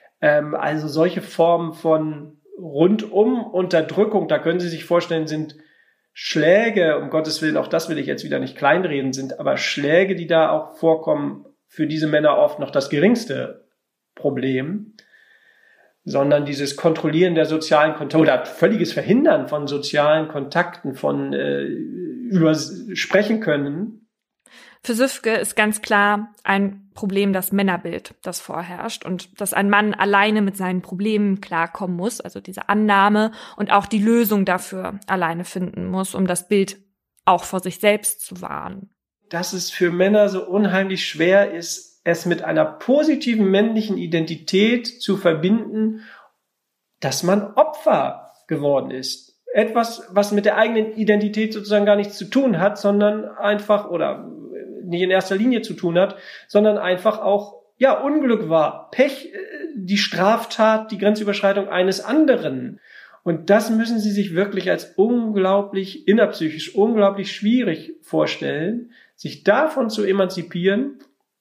Also solche Formen von rundum Unterdrückung, da können Sie sich vorstellen, sind Schläge, um Gottes Willen, auch das will ich jetzt wieder nicht kleinreden, sind aber Schläge, die da auch vorkommen, für diese Männer oft noch das geringste Problem, sondern dieses Kontrollieren der sozialen Kontakte oder völliges Verhindern von sozialen Kontakten, von äh, über sprechen können. Für Süfke ist ganz klar ein Problem das Männerbild, das vorherrscht und dass ein Mann alleine mit seinen Problemen klarkommen muss, also diese Annahme und auch die Lösung dafür alleine finden muss, um das Bild auch vor sich selbst zu wahren. Dass es für Männer so unheimlich schwer ist, es mit einer positiven männlichen Identität zu verbinden, dass man Opfer geworden ist. Etwas, was mit der eigenen Identität sozusagen gar nichts zu tun hat, sondern einfach oder nicht in erster Linie zu tun hat, sondern einfach auch, ja, Unglück war, Pech, die Straftat, die Grenzüberschreitung eines anderen. Und das müssen Sie sich wirklich als unglaublich, innerpsychisch unglaublich schwierig vorstellen, sich davon zu emanzipieren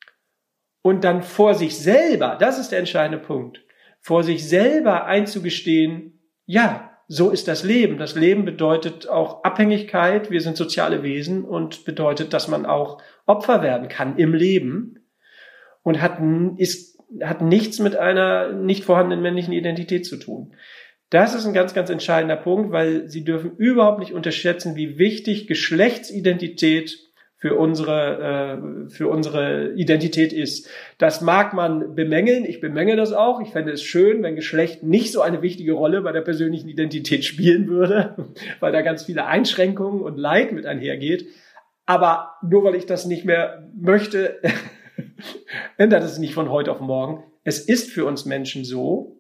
und dann vor sich selber, das ist der entscheidende Punkt, vor sich selber einzugestehen, ja, so ist das Leben. Das Leben bedeutet auch Abhängigkeit. Wir sind soziale Wesen und bedeutet, dass man auch Opfer werden kann im Leben und hat, ist, hat nichts mit einer nicht vorhandenen männlichen Identität zu tun. Das ist ein ganz, ganz entscheidender Punkt, weil Sie dürfen überhaupt nicht unterschätzen, wie wichtig Geschlechtsidentität für unsere, äh, für unsere Identität ist. Das mag man bemängeln. Ich bemängel das auch. Ich fände es schön, wenn Geschlecht nicht so eine wichtige Rolle bei der persönlichen Identität spielen würde, weil da ganz viele Einschränkungen und Leid mit einhergeht. Aber nur weil ich das nicht mehr möchte, ändert es nicht von heute auf morgen. Es ist für uns Menschen so.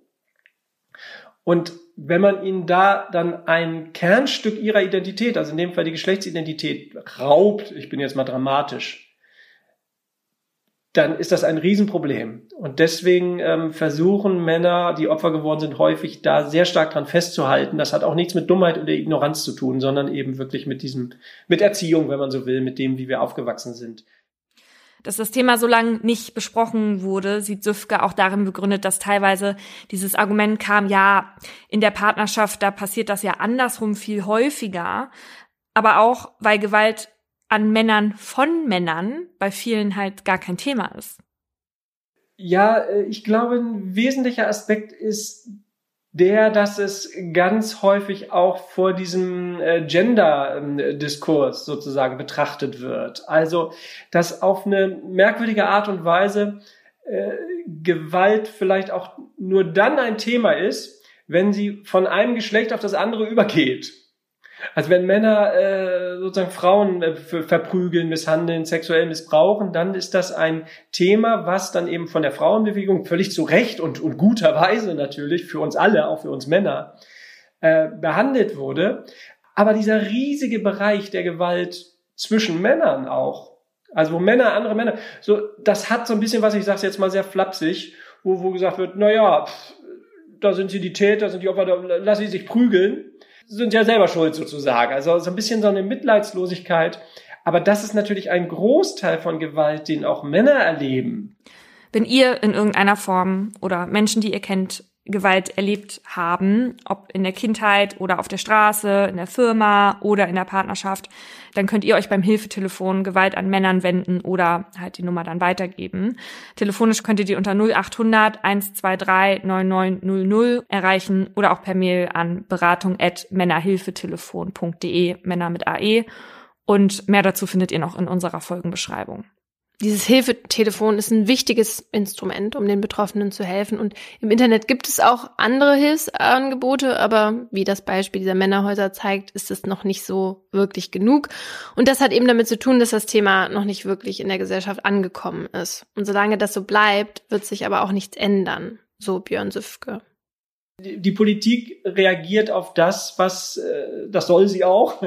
Und wenn man ihnen da dann ein Kernstück ihrer Identität, also in dem Fall die Geschlechtsidentität, raubt, ich bin jetzt mal dramatisch, dann ist das ein Riesenproblem. Und deswegen ähm, versuchen Männer, die Opfer geworden sind, häufig da sehr stark dran festzuhalten. Das hat auch nichts mit Dummheit oder Ignoranz zu tun, sondern eben wirklich mit diesem, mit Erziehung, wenn man so will, mit dem, wie wir aufgewachsen sind. Dass das Thema so lange nicht besprochen wurde, sieht Süfke auch darin begründet, dass teilweise dieses Argument kam, ja, in der Partnerschaft, da passiert das ja andersrum viel häufiger, aber auch, weil Gewalt an Männern von Männern bei vielen halt gar kein Thema ist. Ja, ich glaube, ein wesentlicher Aspekt ist der, dass es ganz häufig auch vor diesem äh, Gender-Diskurs sozusagen betrachtet wird. Also, dass auf eine merkwürdige Art und Weise äh, Gewalt vielleicht auch nur dann ein Thema ist, wenn sie von einem Geschlecht auf das andere übergeht. Also wenn Männer äh, sozusagen Frauen äh, verprügeln, misshandeln, sexuell missbrauchen, dann ist das ein Thema, was dann eben von der Frauenbewegung völlig zu Recht und, und guterweise natürlich für uns alle, auch für uns Männer, äh, behandelt wurde. Aber dieser riesige Bereich der Gewalt zwischen Männern auch, also wo Männer andere Männer, so das hat so ein bisschen was, ich sage es jetzt mal sehr flapsig, wo, wo gesagt wird, na ja, pff, da sind sie die Täter, sind die Opfer, da lassen sie sich prügeln. Sind ja selber schuld sozusagen. Also so ein bisschen so eine Mitleidslosigkeit. Aber das ist natürlich ein Großteil von Gewalt, den auch Männer erleben. Wenn ihr in irgendeiner Form oder Menschen, die ihr kennt, Gewalt erlebt haben, ob in der Kindheit oder auf der Straße, in der Firma oder in der Partnerschaft, dann könnt ihr euch beim Hilfetelefon Gewalt an Männern wenden oder halt die Nummer dann weitergeben. Telefonisch könnt ihr die unter null acht hundert eins zwei drei neun neun null null erreichen oder auch per Mail an beratung at männerhilfetelefon punkt de, Männer mit A E. Und mehr dazu findet ihr noch in unserer Folgenbeschreibung. Dieses Hilfetelefon ist ein wichtiges Instrument, um den Betroffenen zu helfen. Und im Internet gibt es auch andere Hilfsangebote, aber wie das Beispiel dieser Männerhäuser zeigt, ist es noch nicht so wirklich genug. Und das hat eben damit zu tun, dass das Thema noch nicht wirklich in der Gesellschaft angekommen ist. Und solange das so bleibt, wird sich aber auch nichts ändern, so Björn Süfke. Die Politik reagiert auf das, was, das soll sie auch,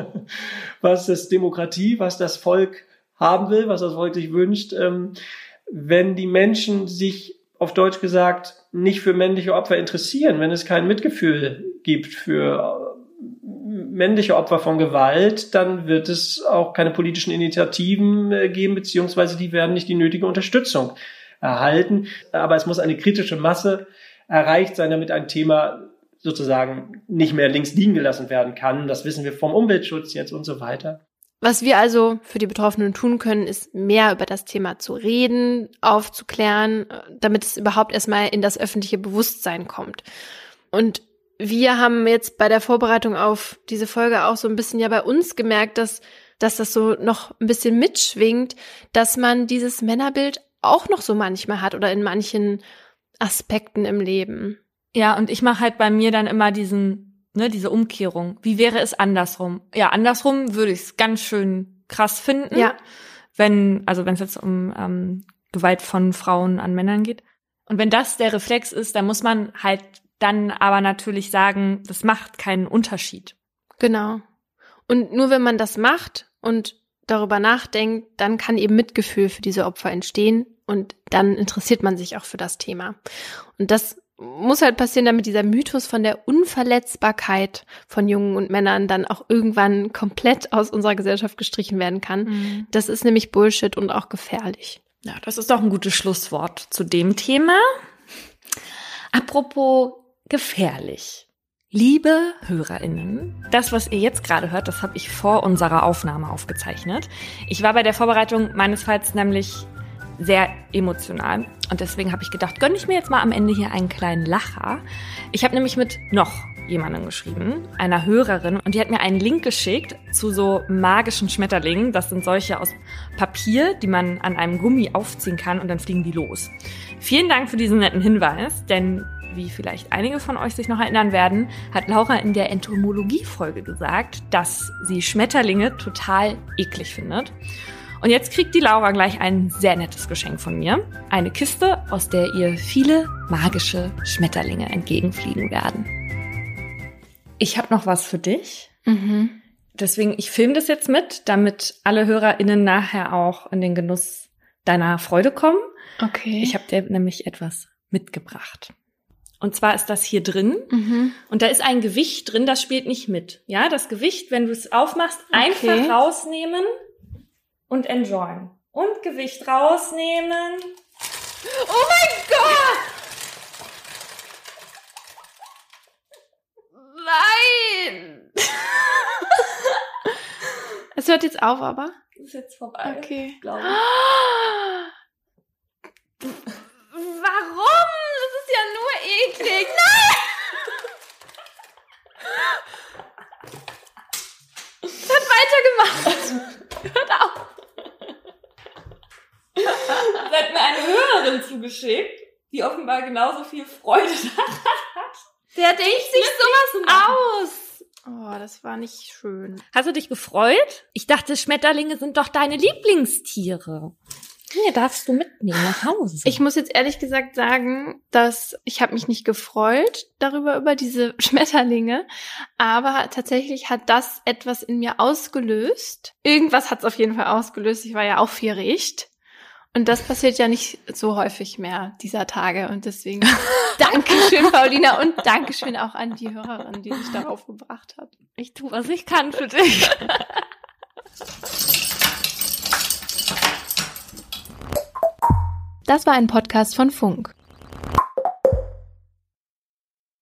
was das Demokratie, was das Volk haben will, was das Volk sich wünscht, ähm, wenn die Menschen sich, auf Deutsch gesagt, nicht für männliche Opfer interessieren, wenn es kein Mitgefühl gibt für männliche Opfer von Gewalt, dann wird es auch keine politischen Initiativen äh, geben, beziehungsweise die werden nicht die nötige Unterstützung erhalten. Aber es muss eine kritische Masse erreicht sein, damit ein Thema sozusagen nicht mehr links liegen gelassen werden kann. Das wissen wir vom Umweltschutz jetzt und so weiter. Was wir also für die Betroffenen tun können, ist mehr über das Thema zu reden, aufzuklären, damit es überhaupt erstmal in das öffentliche Bewusstsein kommt. Und wir haben jetzt bei der Vorbereitung auf diese Folge auch so ein bisschen ja bei uns gemerkt, dass, dass das so noch ein bisschen mitschwingt, dass man dieses Männerbild auch noch so manchmal hat oder in manchen Aspekten im Leben. Ja, und ich mache halt bei mir dann immer diesen Ne, diese Umkehrung. Wie wäre es andersrum? Ja, andersrum würde ich es ganz schön krass finden. Ja. Wenn, also wenn es jetzt um ähm, Gewalt von Frauen an Männern geht. Und wenn das der Reflex ist, dann muss man halt dann aber natürlich sagen, das macht keinen Unterschied. Genau. Und nur wenn man das macht und darüber nachdenkt, dann kann eben Mitgefühl für diese Opfer entstehen und dann interessiert man sich auch für das Thema. Und das muss halt passieren, damit dieser Mythos von der Unverletzbarkeit von Jungen und Männern dann auch irgendwann komplett aus unserer Gesellschaft gestrichen werden kann. Mhm. Das ist nämlich Bullshit und auch gefährlich. Ja, das ist doch ein gutes Schlusswort zu dem Thema. Apropos gefährlich. Liebe HörerInnen, das, was ihr jetzt gerade hört, das habe ich vor unserer Aufnahme aufgezeichnet. Ich war bei der Vorbereitung meines Falls nämlich sehr emotional und deswegen habe ich gedacht, gönne ich mir jetzt mal am Ende hier einen kleinen Lacher. Ich habe nämlich mit noch jemandem geschrieben, einer Hörerin, und die hat mir einen Link geschickt zu so magischen Schmetterlingen. Das sind solche aus Papier, die man an einem Gummi aufziehen kann und dann fliegen die los. Vielen Dank für diesen netten Hinweis, denn wie vielleicht einige von euch sich noch erinnern werden, hat Laura in der Entomologie-Folge gesagt, dass sie Schmetterlinge total eklig findet. Und jetzt kriegt die Laura gleich ein sehr nettes Geschenk von mir. Eine Kiste, aus der ihr viele magische Schmetterlinge entgegenfliegen werden. Ich habe noch was für dich. Mhm. Deswegen, ich filme das jetzt mit, damit alle HörerInnen nachher auch in den Genuss deiner Freude kommen. Okay. Ich habe dir nämlich etwas mitgebracht. Und zwar ist das hier drin. Mhm. Und da ist ein Gewicht drin, das spielt nicht mit. Ja, das Gewicht, wenn du es aufmachst, einfach Okay. rausnehmen und enjoyen. Und Gewicht rausnehmen. Oh mein Gott! Nein! Es hört jetzt auf, aber? Das ist jetzt vorbei. Okay. Glaube ich. Warum? Das ist ja nur eklig. Nein! Es hat weitergemacht. Hört auf. Das hat mir eine Hörerin zugeschickt, die offenbar genauso viel Freude daran hat. Der denkt sich sowas aus. Oh, das war nicht schön. Hast du dich gefreut? Ich dachte, Schmetterlinge sind doch deine Lieblingstiere. Hier darfst du mitnehmen nach Hause. Ich muss jetzt ehrlich gesagt sagen, dass ich habe mich nicht gefreut darüber, über diese Schmetterlinge, aber tatsächlich hat das etwas in mir ausgelöst. Irgendwas hat es auf jeden Fall ausgelöst. Ich war ja aufgeregt. Und das passiert ja nicht so häufig mehr dieser Tage. Und deswegen Dankeschön, Paulina, und Dankeschön auch an die Hörerin, die sich darauf gebracht hat. Ich tue, was ich kann für dich. Das war ein Podcast von Funk.